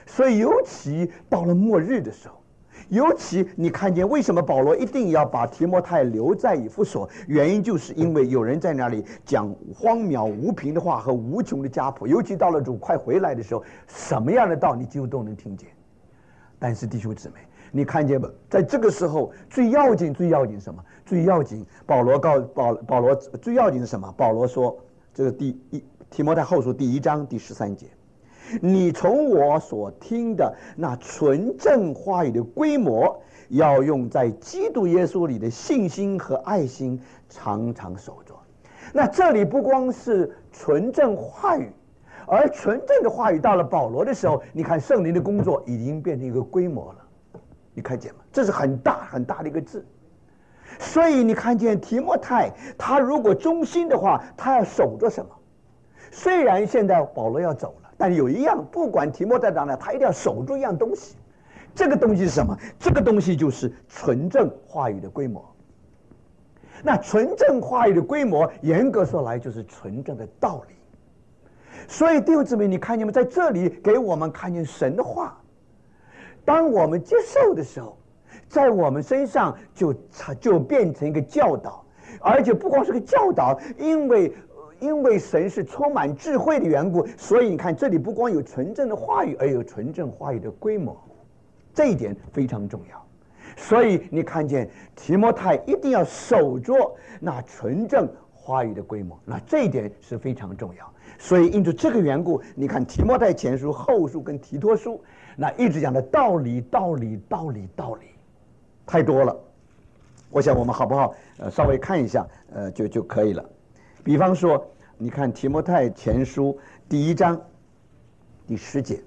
所以尤其到了末日的时候，尤其你看见为什么保罗一定要把提摩太留在以弗所，原因就是因为有人在那里讲荒渺无凭的话和无穷的家谱，尤其到了主快回来的时候，什么样的道你几乎都能听见。但是弟兄姊妹，你看见吧，在这个时候最要紧最要紧什么？最要紧保罗告保保罗最要紧是什么？保罗说，这个第一提摩太后书第一章第十三节，你从我所听的那纯正话语的规模，要用在基督耶稣里的信心和爱心常常守着。那这里不光是纯正话语，而纯正的话语到了保罗的时候，你看圣灵的工作已经变成一个规模了，你看见吗？这是很大很大的一个字。所以你看见提摩太，他如果忠心的话，他要守着什么？虽然现在保罗要走了，但有一样，不管提摩太到哪，他一定要守住一样东西。这个东西是什么？这个东西就是纯正话语的规模。那纯正话语的规模，严格说来就是纯正的道理。所以弟兄姊妹，你看见吗？在这里给我们看见神的话，当我们接受的时候，在我们身上就就变成一个教导，而且不光是个教导，因为因为神是充满智慧的缘故，所以你看这里不光有纯正的话语，而有纯正话语的规模，这一点非常重要。所以你看见提摩太一定要守着那纯正话语的规模，那这一点是非常重要。所以因着这个缘故，你看提摩太前书、后书跟提多书，那一直讲的道理、道理、道理、道理，太多了。我想我们好不好？呃，稍微看一下，呃，就就可以了。比方说，你看提摩太前书第一章第十节，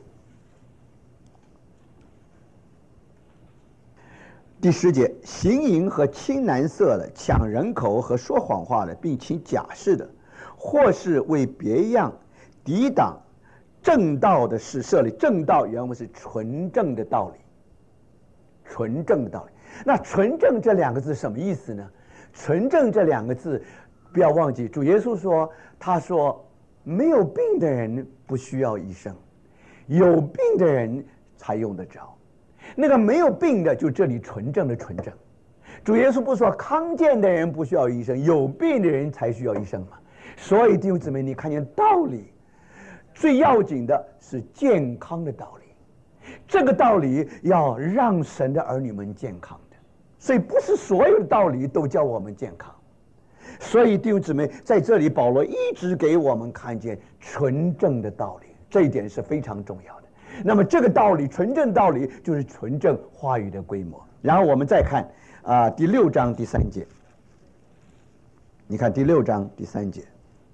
第十节，行淫和青蓝色的、抢人口和说谎话的，并请假释的，或是为别样抵挡正道的事设立。正道原文是纯正的道理，纯正的道理。那纯正这两个字什么意思呢？纯正这两个字，不要忘记，主耶稣说，他说没有病的人不需要医生，有病的人才用得着。那个没有病的，就这里纯正的纯正。主耶稣不说康健的人不需要医生，有病的人才需要医生吗？所以弟兄姊妹，你看见道理最要紧的是健康的道理，这个道理要让神的儿女们健康的，所以不是所有的道理都叫我们健康。所以弟兄姊妹，在这里保罗一直给我们看见纯正的道理，这一点是非常重要的。那么这个道理，纯正道理就是纯正话语的规模。然后我们再看啊、呃、第六章第三节，你看第六章第三节，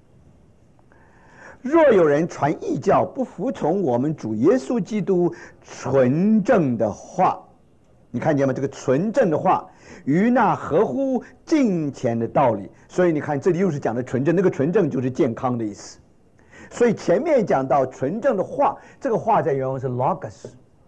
若有人传异教，不服从我们主耶稣基督纯正的话，你看见吗？这个纯正的话与那合乎敬虔的道理，所以你看这里又是讲的纯正，那个纯正就是健康的意思。所以前面讲到纯正的话，这个话在原文是 logos。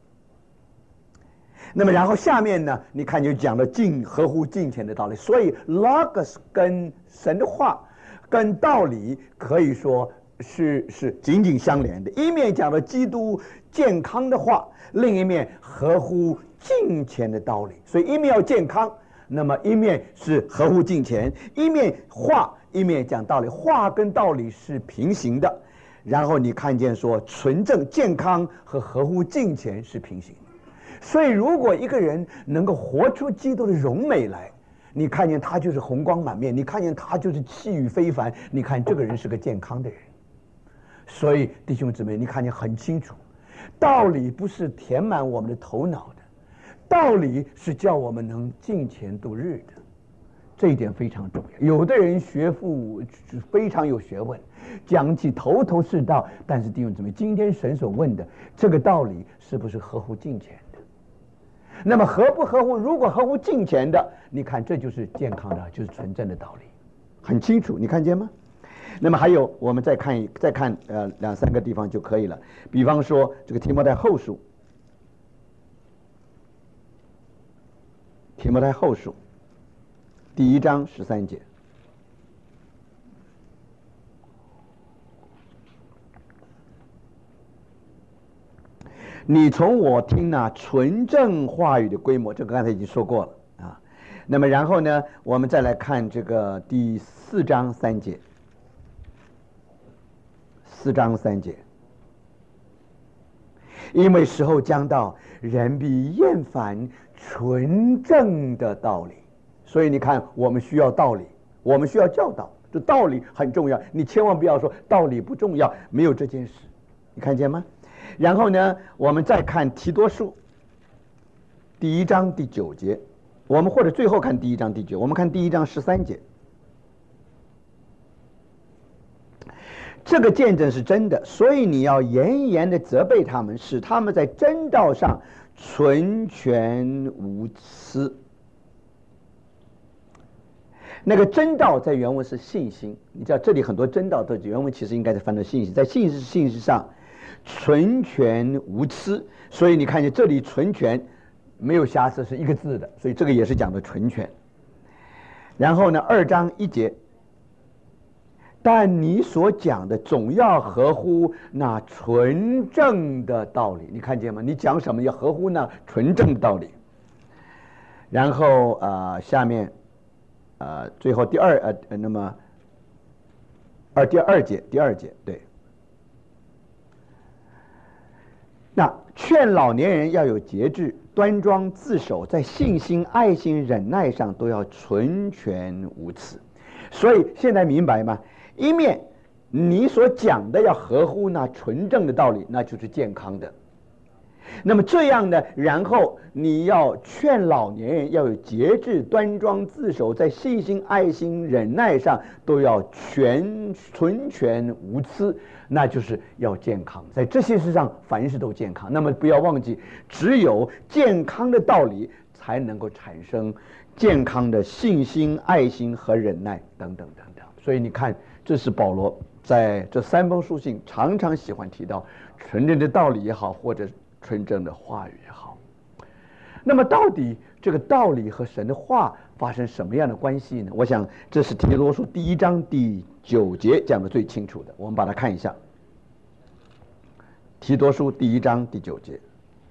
那么然后下面呢，你看就讲了敬合乎敬虔的道理。所以 logos 跟神的话跟道理可以说是是紧紧相连的。一面讲了基督健康的话，另一面合乎敬虔的道理。所以一面要健康，那么一面是合乎敬虔，一面话一面讲道理，话跟道理是平行的。然后你看见说纯正健康和合乎敬虔是平行的。所以如果一个人能够活出基督的荣美来，你看见他就是红光满面，你看见他就是气宇非凡，你看这个人是个健康的人。所以弟兄姊妹，你看见很清楚，道理不是填满我们的头脑的，道理是叫我们能敬虔度日的，这一点非常重要。有的人学富非常有学问，讲起头头是道，但是弟兄姊妹，今天神所问的这个道理是不是合乎敬虔的？那么合不合乎？如果合乎敬虔的，你看这就是健康的，就是纯正的道理，很清楚，你看见吗？那么还有，我们再看再看呃两三个地方就可以了。比方说这个提摩太后书，提摩太后书第一章十三节， 你从我听那纯正话语的规模，这个刚才已经说过了啊。那么然后呢，我们再来看这个第四章三节，四章三节，因为时候将到，人必厌烦纯正的道理。所以你看，我们需要道理，我们需要教导，这道理很重要。你千万不要说道理不重要，没有这件事，你看见吗？然后呢，我们再看提多书第一章第九节，我们或者最后看第一章第九，我们看第一章十三节。这个见证是真的，所以你要严严的责备他们，使他们在真道上纯全无疵。那个真道在原文是信心，你知道这里很多真道的原文其实应该是翻到信心，在信心信息上纯全无疵，所以你看见这里纯全没有瑕疵是一个字的，所以这个也是讲的纯全。然后呢，二章一节，但你所讲的总要合乎那纯正的道理，你看见吗？你讲什么要合乎那纯正的道理。然后呃，下面呃，最后第二呃，那么二第二节第二节对。那劝老年人要有节制，端庄自守，在信心、爱心、忍耐上都要纯全无疵。所以现在明白吗？一面你所讲的要合乎那纯正的道理，那就是健康的。那么这样呢，然后你要劝老年人要有节制，端庄自守，在信心、爱心、忍耐上都要全纯全无疵，那就是要健康。在这些事上凡事都健康。那么不要忘记，只有健康的道理才能够产生健康的信心、爱心和忍耐等等等等。所以你看，这是保罗在这三封书信常常喜欢提到纯正的道理也好，或者纯正的话语也好。那么到底这个道理和神的话发生什么样的关系呢？我想这是提多书第一章第九节讲的最清楚的，我们把它看一下。提多书第一章第九节，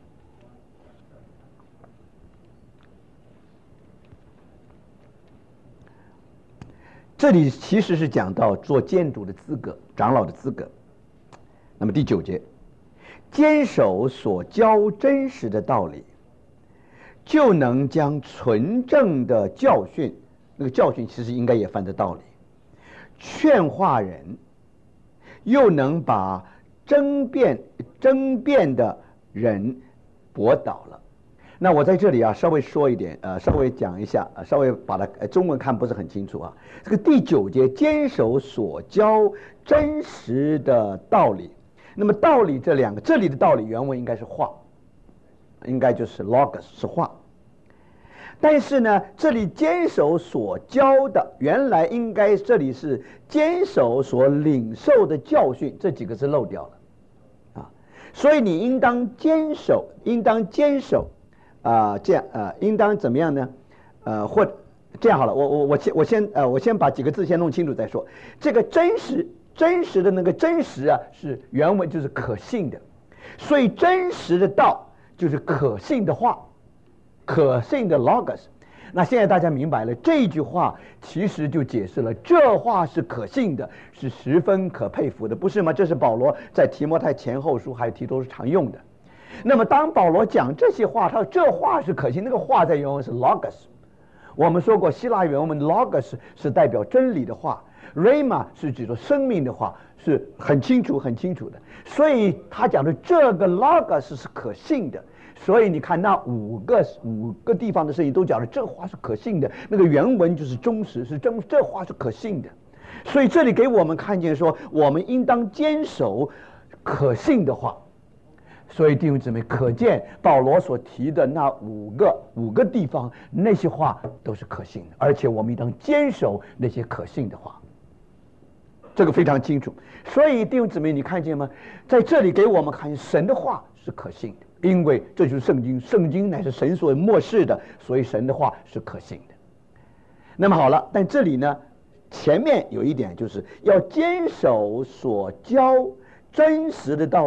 这里其实是讲到做监督的资格，长老的资格。那么第九节，坚守所教真实的道理，就能将纯正的教训，那个教训其实应该也翻的道理，劝化人，又能把争辩争辩的人驳倒了。那我在这里啊，稍微说一点，呃，稍微讲一下，呃、稍微把它、呃、中文看不是很清楚啊。这个第九节，坚守所教真实的道理。那么道理这两个，这里的道理原文应该是话，应该就是 logos 是话。但是呢，这里坚守所教的，原来应该这里是坚守所领受的教训，这几个字漏掉了啊。所以你应当坚守，应当坚守。啊、呃，这样呃，应当怎么样呢？呃，或这样好了，我我我先我先呃，我先把几个字先弄清楚再说。这个真实真实的那个真实啊，是原文就是可信的，所以真实的道就是可信的话，可信的 logos。那现在大家明白了，这句话其实就解释了这话是可信的，是十分可佩服的，不是吗？这是保罗在提摩太前后书还有提多书常用的。那么当保罗讲这些话，他说这话是可信，那个话在原文是 logos。我们说过希腊原文 logos 是代表真理的话， rhema 是指着生命的话，是很清楚很清楚的。所以他讲的这个 logos 是可信的。所以你看那五个五个地方的事情都讲了这话是可信的，那个原文就是忠实，是真，这话是可信的。所以这里给我们看见说，我们应当坚守可信的话。所以弟兄姊妹，可见保罗所提的那五个五个地方，那些话都是可信的，而且我们应当坚守那些可信的话，这个非常清楚。所以弟兄姊妹，你看见吗？在这里给我们看见神的话是可信的，因为这就是圣经，圣经乃是神所默示的，所以神的话是可信的。那么好了，但这里呢，前面有一点就是要坚守所教真实的道理。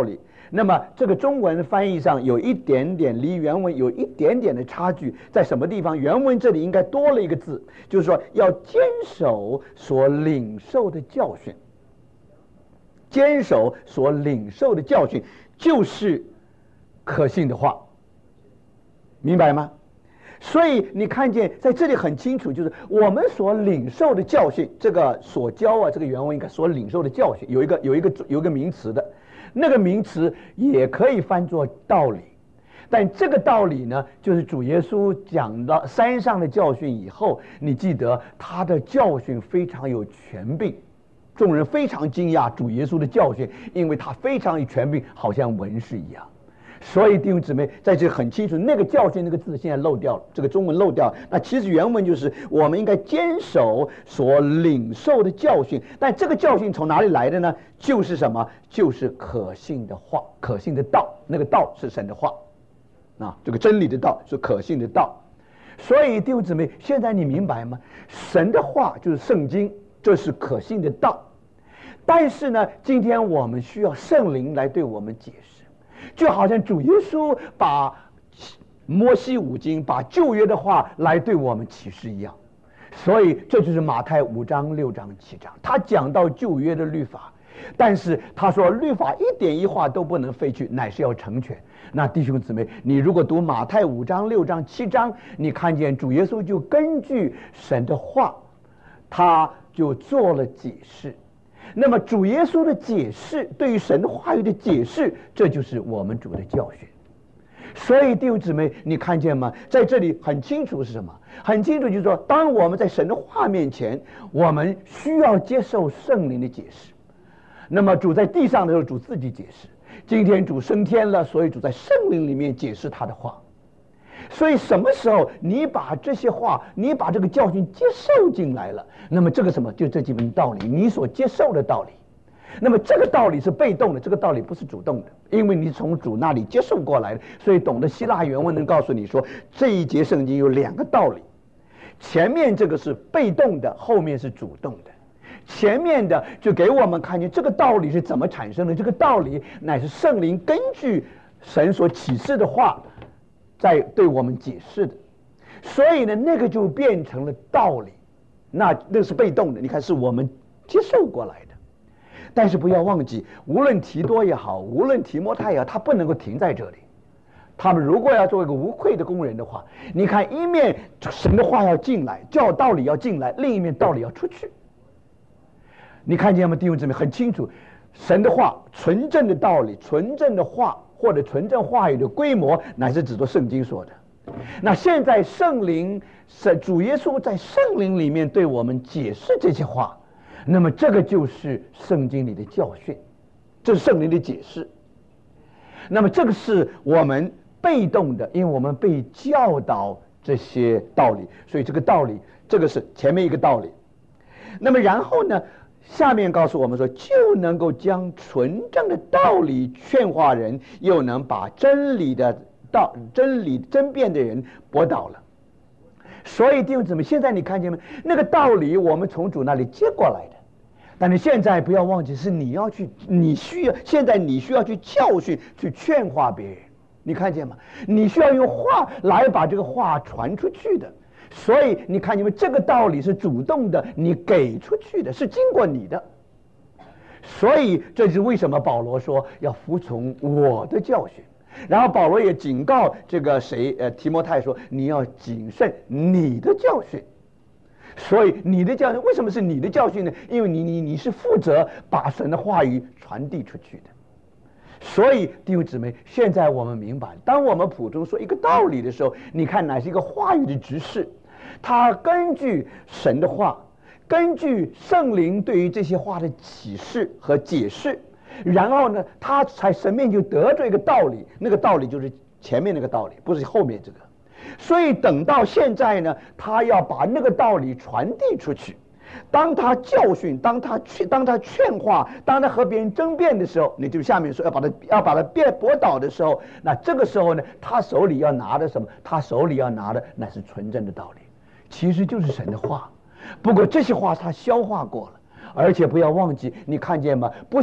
那么这个中文翻译上有一点点离原文有一点点的差距，在什么地方？原文这里应该多了一个字，就是说要坚守所领受的教训。坚守所领受的教训就是可信的话，明白吗？所以你看见在这里很清楚，就是我们所领受的教训，这个所教啊，这个原文应该所领受的教训有一个有一个有一个名词的，那个名词也可以翻作道理，但这个道理呢，就是主耶稣讲到山上的教训以后，你记得他的教训非常有权柄，众人非常惊讶主耶稣的教训，因为他非常有权柄，好像文士一样。所以弟兄姊妹在这很清楚，那个教训那个字现在漏掉了，这个中文漏掉了。那其实原文就是我们应该坚守所领受的教训，但这个教训从哪里来的呢？就是什么？就是可信的话，可信的道。那个道是神的话啊，这个真理的道是可信的道。所以弟兄姊妹，现在你明白吗？神的话就是圣经，这是可信的道。但是呢，今天我们需要圣灵来对我们解释。就好像主耶稣把摩西五经把旧约的话来对我们启示一样，所以这就是马太五章六章七章，他讲到旧约的律法，但是他说律法一点一画都不能废去，乃是要成全。那弟兄姊妹，你如果读马太五章六章七章，你看见主耶稣就根据神的话，他就做了解释。那么主耶稣的解释，对于神的话语的解释，这就是我们主的教训。所以弟兄姊妹，你看见吗？在这里很清楚是什么？很清楚就是说，当我们在神的话面前，我们需要接受圣灵的解释。那么主在地上的时候，主自己解释；今天主升天了，所以主在圣灵里面解释他的话。所以什么时候你把这些话，你把这个教训接受进来了，那么这个什么，就这几门道理，你所接受的道理。那么这个道理是被动的，这个道理不是主动的，因为你从主那里接受过来的。所以懂得希腊原文能告诉你说，这一节圣经有两个道理，前面这个是被动的，后面是主动的。前面的就给我们看见这个道理是怎么产生的，这个道理乃是圣灵根据神所启示的话在对我们解释的，所以呢，那个就变成了道理，那那是被动的，你看是我们接受过来的。但是不要忘记，无论提多也好，无论提摩太也好，他不能够停在这里。他们如果要做一个无愧的工人的话，你看一面神的话要进来，教道理要进来，另一面道理要出去。你看见吗，弟兄姊妹？很清楚，神的话，纯正的道理，纯正的话。或者纯正话语的规模，乃是指着圣经说的。那现在圣灵，主耶稣在圣灵里面对我们解释这些话，那么这个就是圣经里的教训，这是圣灵的解释。那么这个是我们被动的，因为我们被教导这些道理，所以这个道理，这个是前面一个道理。那么然后呢？下面告诉我们说，就能够将纯正的道理劝化人，又能把真理的道、真理争辩的人驳倒了。所以弟兄姊妹，现在你看见没？那个道理我们从主那里接过来的，但是现在不要忘记，是你要去，你需要现在你需要去教训、去劝化别人。你看见吗？你需要用话来把这个话传出去的。所以你看，你们这个道理是主动的，你给出去的，是经过你的。所以这是为什么保罗说要服从我的教训。然后保罗也警告这个谁，呃，提摩太说，你要谨慎你的教训。所以你的教训为什么是你的教训呢？因为你你你是负责把神的话语传递出去的。所以弟兄姊妹，现在我们明白，当我们普通说一个道理的时候，你看乃是一个话语的指示，它根据神的话，根据圣灵对于这些话的启示和解释，然后呢，他才神面就得着一个道理，那个道理就是前面那个道理，不是后面这个。所以等到现在呢，他要把那个道理传递出去。当他教训，当他劝，当他劝化，当他和别人争辩的时候，你就下面说要把他要把他辩驳倒的时候，那这个时候呢，他手里要拿的什么？他手里要拿的那是纯正的道理，其实就是神的话。不过这些话他消化过了，而且不要忘记，你看见吗？不是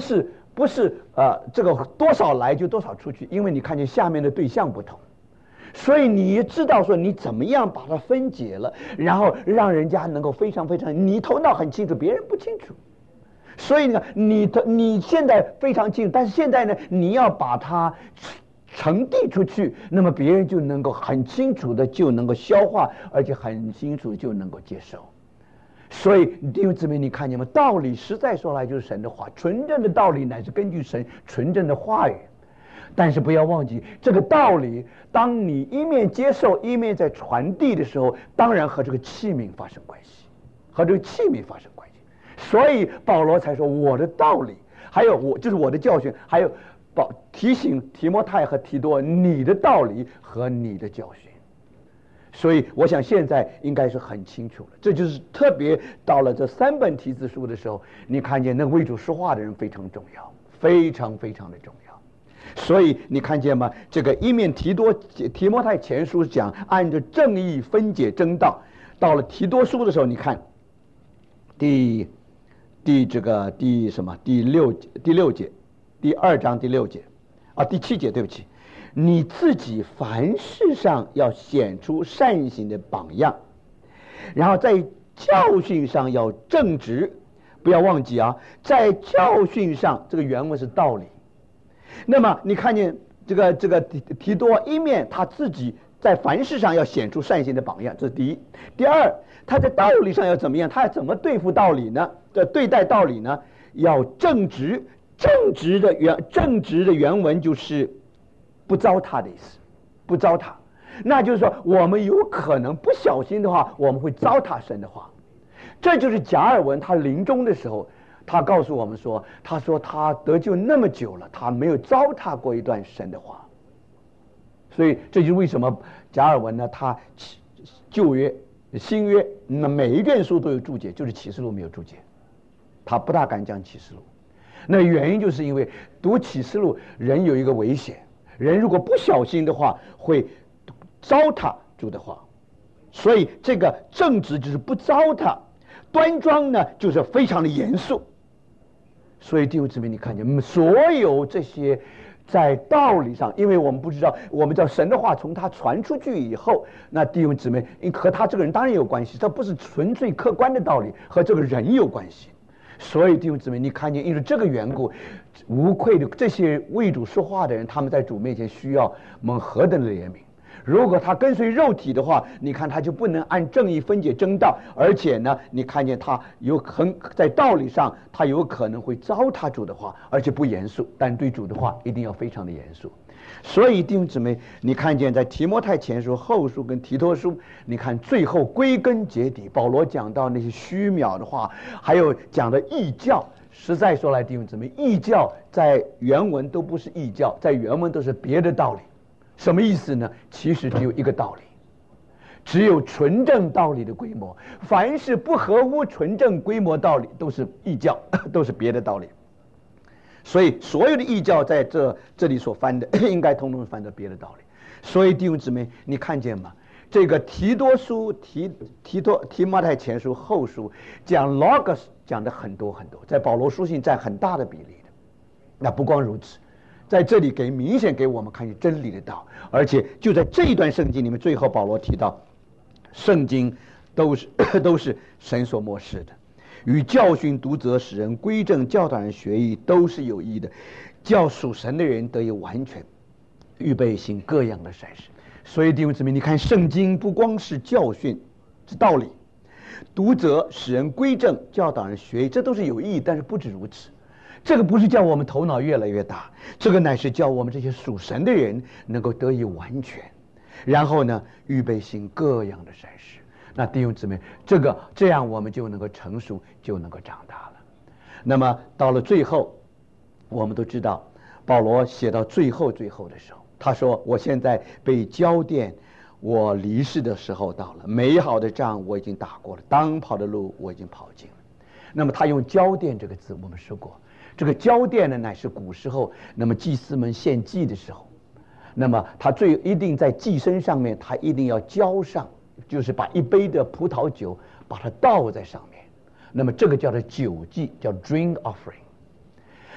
不是呃这个多少来就多少出去，因为你看见下面的对象不同，所以你知道说你怎么样把它分解了，然后让人家能够非常非常，你头脑很清楚，别人不清楚。所以呢，你的你现在非常清楚，但是现在呢，你要把它呈递出去，那么别人就能够很清楚的就能够消化，而且很清楚就能够接受。所以弟兄姊妹，你看见吗？道理实在说来就是神的话，纯正的道理乃是根据神纯正的话语。但是不要忘记，这个道理，当你一面接受，一面在传递的时候，当然和这个器皿发生关系，和这个器皿发生关系。所以保罗才说我的道理，还有我就是我的教训，还有保提醒提摩太和提多你的道理和你的教训。所以我想现在应该是很清楚了，这就是特别到了这三本题字书的时候，你看见那个为主说话的人非常重要，非常非常的重要。所以你看见吗？这个一面提多提摩太前书讲按着正义分解真道，到了提多书的时候，你看第第这个第什么第六第六节，第二章第六节啊第七节，对不起，你自己凡事上要显出善行的榜样，然后在教训上要正直。不要忘记啊，在教训上，这个原文是道理。那么你看见这个这个提多一面他自己在凡事上要显出善行的榜样，这是第一。第二，他在道理上要怎么样？他要怎么对付道理呢？这对待道理呢？要正直。正直的原正直的原文就是不糟蹋的意思，不糟蹋。那就是说，我们有可能不小心的话，我们会糟蹋神的话。这就是贾尔文他临终的时候，他告诉我们说，他说他得救那么久了，他没有糟蹋过一段神的话。所以这就是为什么贾尔文呢，他旧约新约那每一卷书都有注解，就是启示录没有注解，他不大敢讲启示录。那原因就是因为读启示录人有一个危险，人如果不小心的话会糟蹋主的话。所以这个正直就是不糟蹋，端庄呢就是非常的严肃。所以弟兄姊妹，你看见所有这些在道理上，因为我们不知道，我们知道神的话从他传出去以后，那弟兄姊妹和他这个人当然有关系，这不是纯粹客观的道理，和这个人有关系。所以弟兄姊妹，你看见因为这个缘故，无愧的这些为主说话的人，他们在主面前需要我们何等的怜悯。如果他跟随肉体的话，你看他就不能按正义分解真道，而且呢，你看见他有很在道理上，他有可能会糟蹋主的话，而且不严肃，但对主的话一定要非常的严肃。所以弟兄姊妹，你看见在提摩太前书、后书跟提多书，你看最后归根结底，保罗讲到那些虚渺的话，还有讲的异教。实在说来，弟兄姊妹，异教在原文都不是异教，在原文都是别的道理。什么意思呢？其实只有一个道理，只有纯正道理的规模。凡是不合乎纯正规模道理，都是异教，都是别的道理。所以所有的异教在这这里所翻的，应该通通翻的别的道理。所以弟兄姊妹，你看见吗？这个提多书、提提多提摩太前书、后书讲 logos 讲的很多很多，在保罗书信占很大的比例的。那不光如此，在这里给明显给我们看见真理的道，而且就在这一段圣经里面，最后保罗提到，圣经都是都是神所默示的。与教训、读则、使人归正、教导人学义，都是有益的，叫属神的人得以完全，预备行各样的善事。所以弟兄姊妹，你看圣经不光是教训，是道理；读则使人归正，教导人学义，这都是有益，但是不止如此。这个不是叫我们头脑越来越大，这个乃是叫我们这些属神的人能够得以完全，然后呢，预备行各样的善事。那弟兄姊妹，这个这样我们就能够成熟，就能够长大了。那么到了最后，我们都知道，保罗写到最后最后的时候，他说：“我现在被交奠，我离世的时候到了。美好的仗我已经打过了，当跑的路我已经跑尽了。”那么他用交奠这个字，我们说过，这个交奠呢，乃是古时候那么祭司们献祭的时候，那么他最一定在祭牲上面，他一定要浇上。就是把一杯的葡萄酒把它倒在上面，那么这个叫做酒祭，叫 drink offering。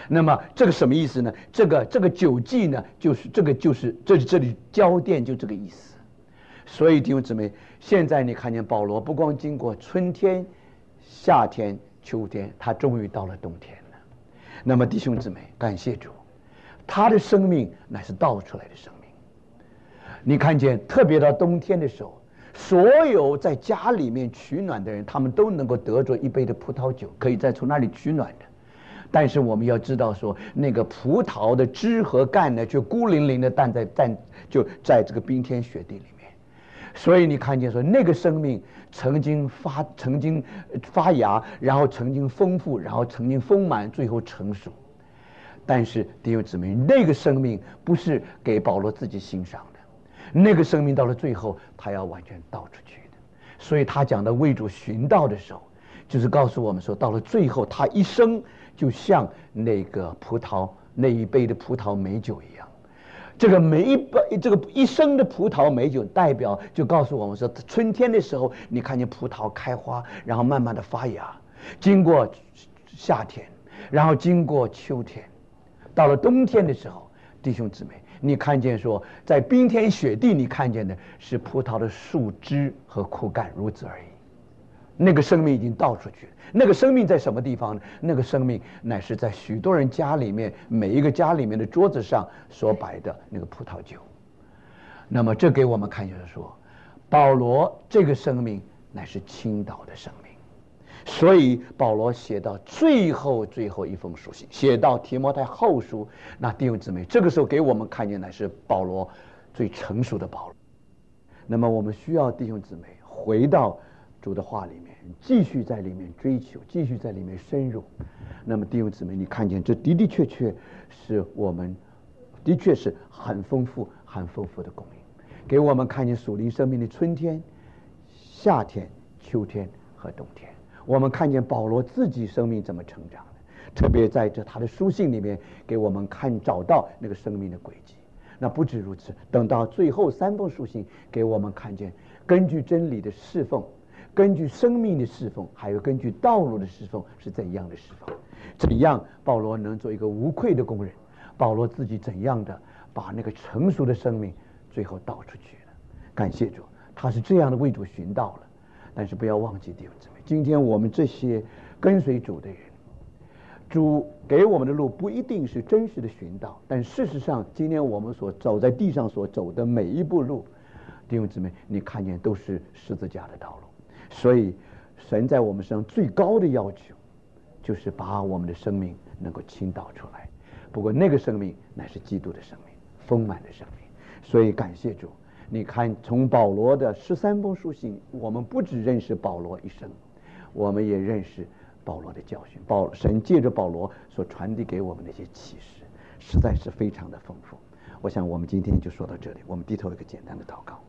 那么这个什么意思呢？这个这个九祭呢，就是这个就是这这里交奠就这个意思。所以弟兄姊妹，现在你看见保罗不光经过春天、夏天、秋天，他终于到了冬天了。那么弟兄姊妹，感谢主，他的生命乃是倒出来的生命。你看见，特别到冬天的时候，所有在家里面取暖的人，他们都能够得着一杯的葡萄酒，可以再从那里取暖的。但是我们要知道说，那个葡萄的枝和干呢，就孤零零的站在站就在这个冰天雪地里面。所以你看见说，那个生命曾经发曾经发芽，然后曾经丰富，然后曾经丰满，最后成熟。但是弟兄姊妹，那个生命不是给保罗自己欣赏的，那个生命到了最后，他要完全倒出去的。所以他讲的为主寻道的时候，就是告诉我们说，到了最后，他一生就像那个葡萄那一杯的葡萄美酒一样。这个每一杯这个一生的葡萄美酒，代表就告诉我们说，春天的时候你看见葡萄开花，然后慢慢的发芽，经过夏天，然后经过秋天，到了冬天的时候，弟兄姊妹，你看见说，在冰天雪地，你看见的是葡萄的树枝和枯干，如此而已。那个生命已经倒出去了。那个生命在什么地方呢？那个生命乃是在许多人家里面，每一个家里面的桌子上所摆的那个葡萄酒。那么这给我们看就是说，保罗这个生命乃是倾倒的生命。所以保罗写到最后最后一封书信，写到提摩太后书，那弟兄姊妹，这个时候给我们看见乃是保罗最成熟的保罗。那么我们需要弟兄姊妹回到主的话里面，继续在里面追求，继续在里面深入。那么弟兄姊妹，你看见这的的确确是我们的确是很丰富很丰富的供应，给我们看见属灵生命的春天、夏天、秋天和冬天。我们看见保罗自己生命怎么成长的，特别在这他的书信里面给我们看找到那个生命的轨迹。那不止如此，等到最后三封书信给我们看见，根据真理的侍奉，根据生命的侍奉，还有根据道路的侍奉是怎样的侍奉，怎样保罗能做一个无愧的工人，保罗自己怎样的把那个成熟的生命最后倒出去了。感谢主，他是这样的为主寻道了。但是不要忘记弟兄姊妹，今天我们这些跟随主的人，主给我们的路不一定是真实的寻道，但事实上今天我们所走在地上所走的每一步路，弟兄姊妹，你看见都是十字架的道路。所以神在我们身上最高的要求，就是把我们的生命能够倾倒出来。不过那个生命乃是基督的生命，丰满的生命。所以感谢主，你看从保罗的十三封书信，我们不只认识保罗一生，我们也认识保罗的教训，保神借着保罗所传递给我们的一些启示，实在是非常的丰富。我想我们今天就说到这里，我们低头一个简单的祷告。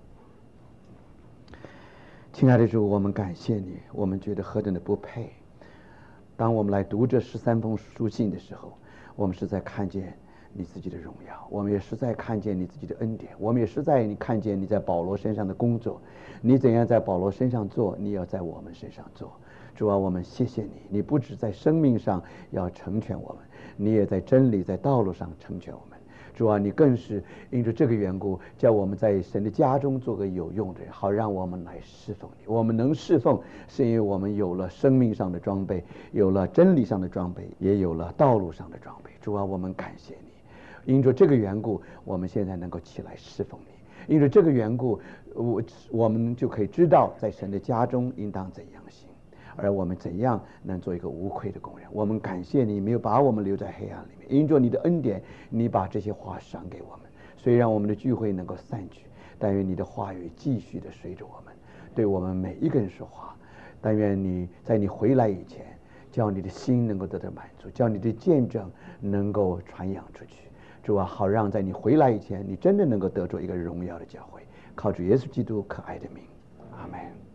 亲爱的主，我们感谢你，我们觉得何等的不配。当我们来读这十三封书信的时候，我们是在看见你自己的荣耀，我们也实在看见你自己的恩典，我们也实在你看见你在保罗身上的工作，你怎样在保罗身上做，你要在我们身上做。主啊，我们谢谢你，你不只在生命上要成全我们，你也在真理在道路上成全我们。主啊，你更是因着这个缘故，叫我们在神的家中做个有用的人，好让我们来侍奉你。我们能侍奉，是因为我们有了生命上的装备，有了真理上的装备，也有了道路上的装备。主啊，我们感谢你，因着这个缘故，我们现在能够起来侍奉你。因着这个缘故，我我们就可以知道在神的家中应当怎样行，而我们怎样能做一个无愧的工人。我们感谢你没有把我们留在黑暗里面，因着你的恩典，你把这些话赏给我们。虽然我们的聚会能够散去，但愿你的话语继续的随着我们，对我们每一个人说话。但愿你在你回来以前，叫你的心能够得到满足，叫你的见证能够传扬出去。主啊，好让在你回来以前，你真的能够得着一个荣耀的教会。靠主耶稣基督可爱的名，阿们。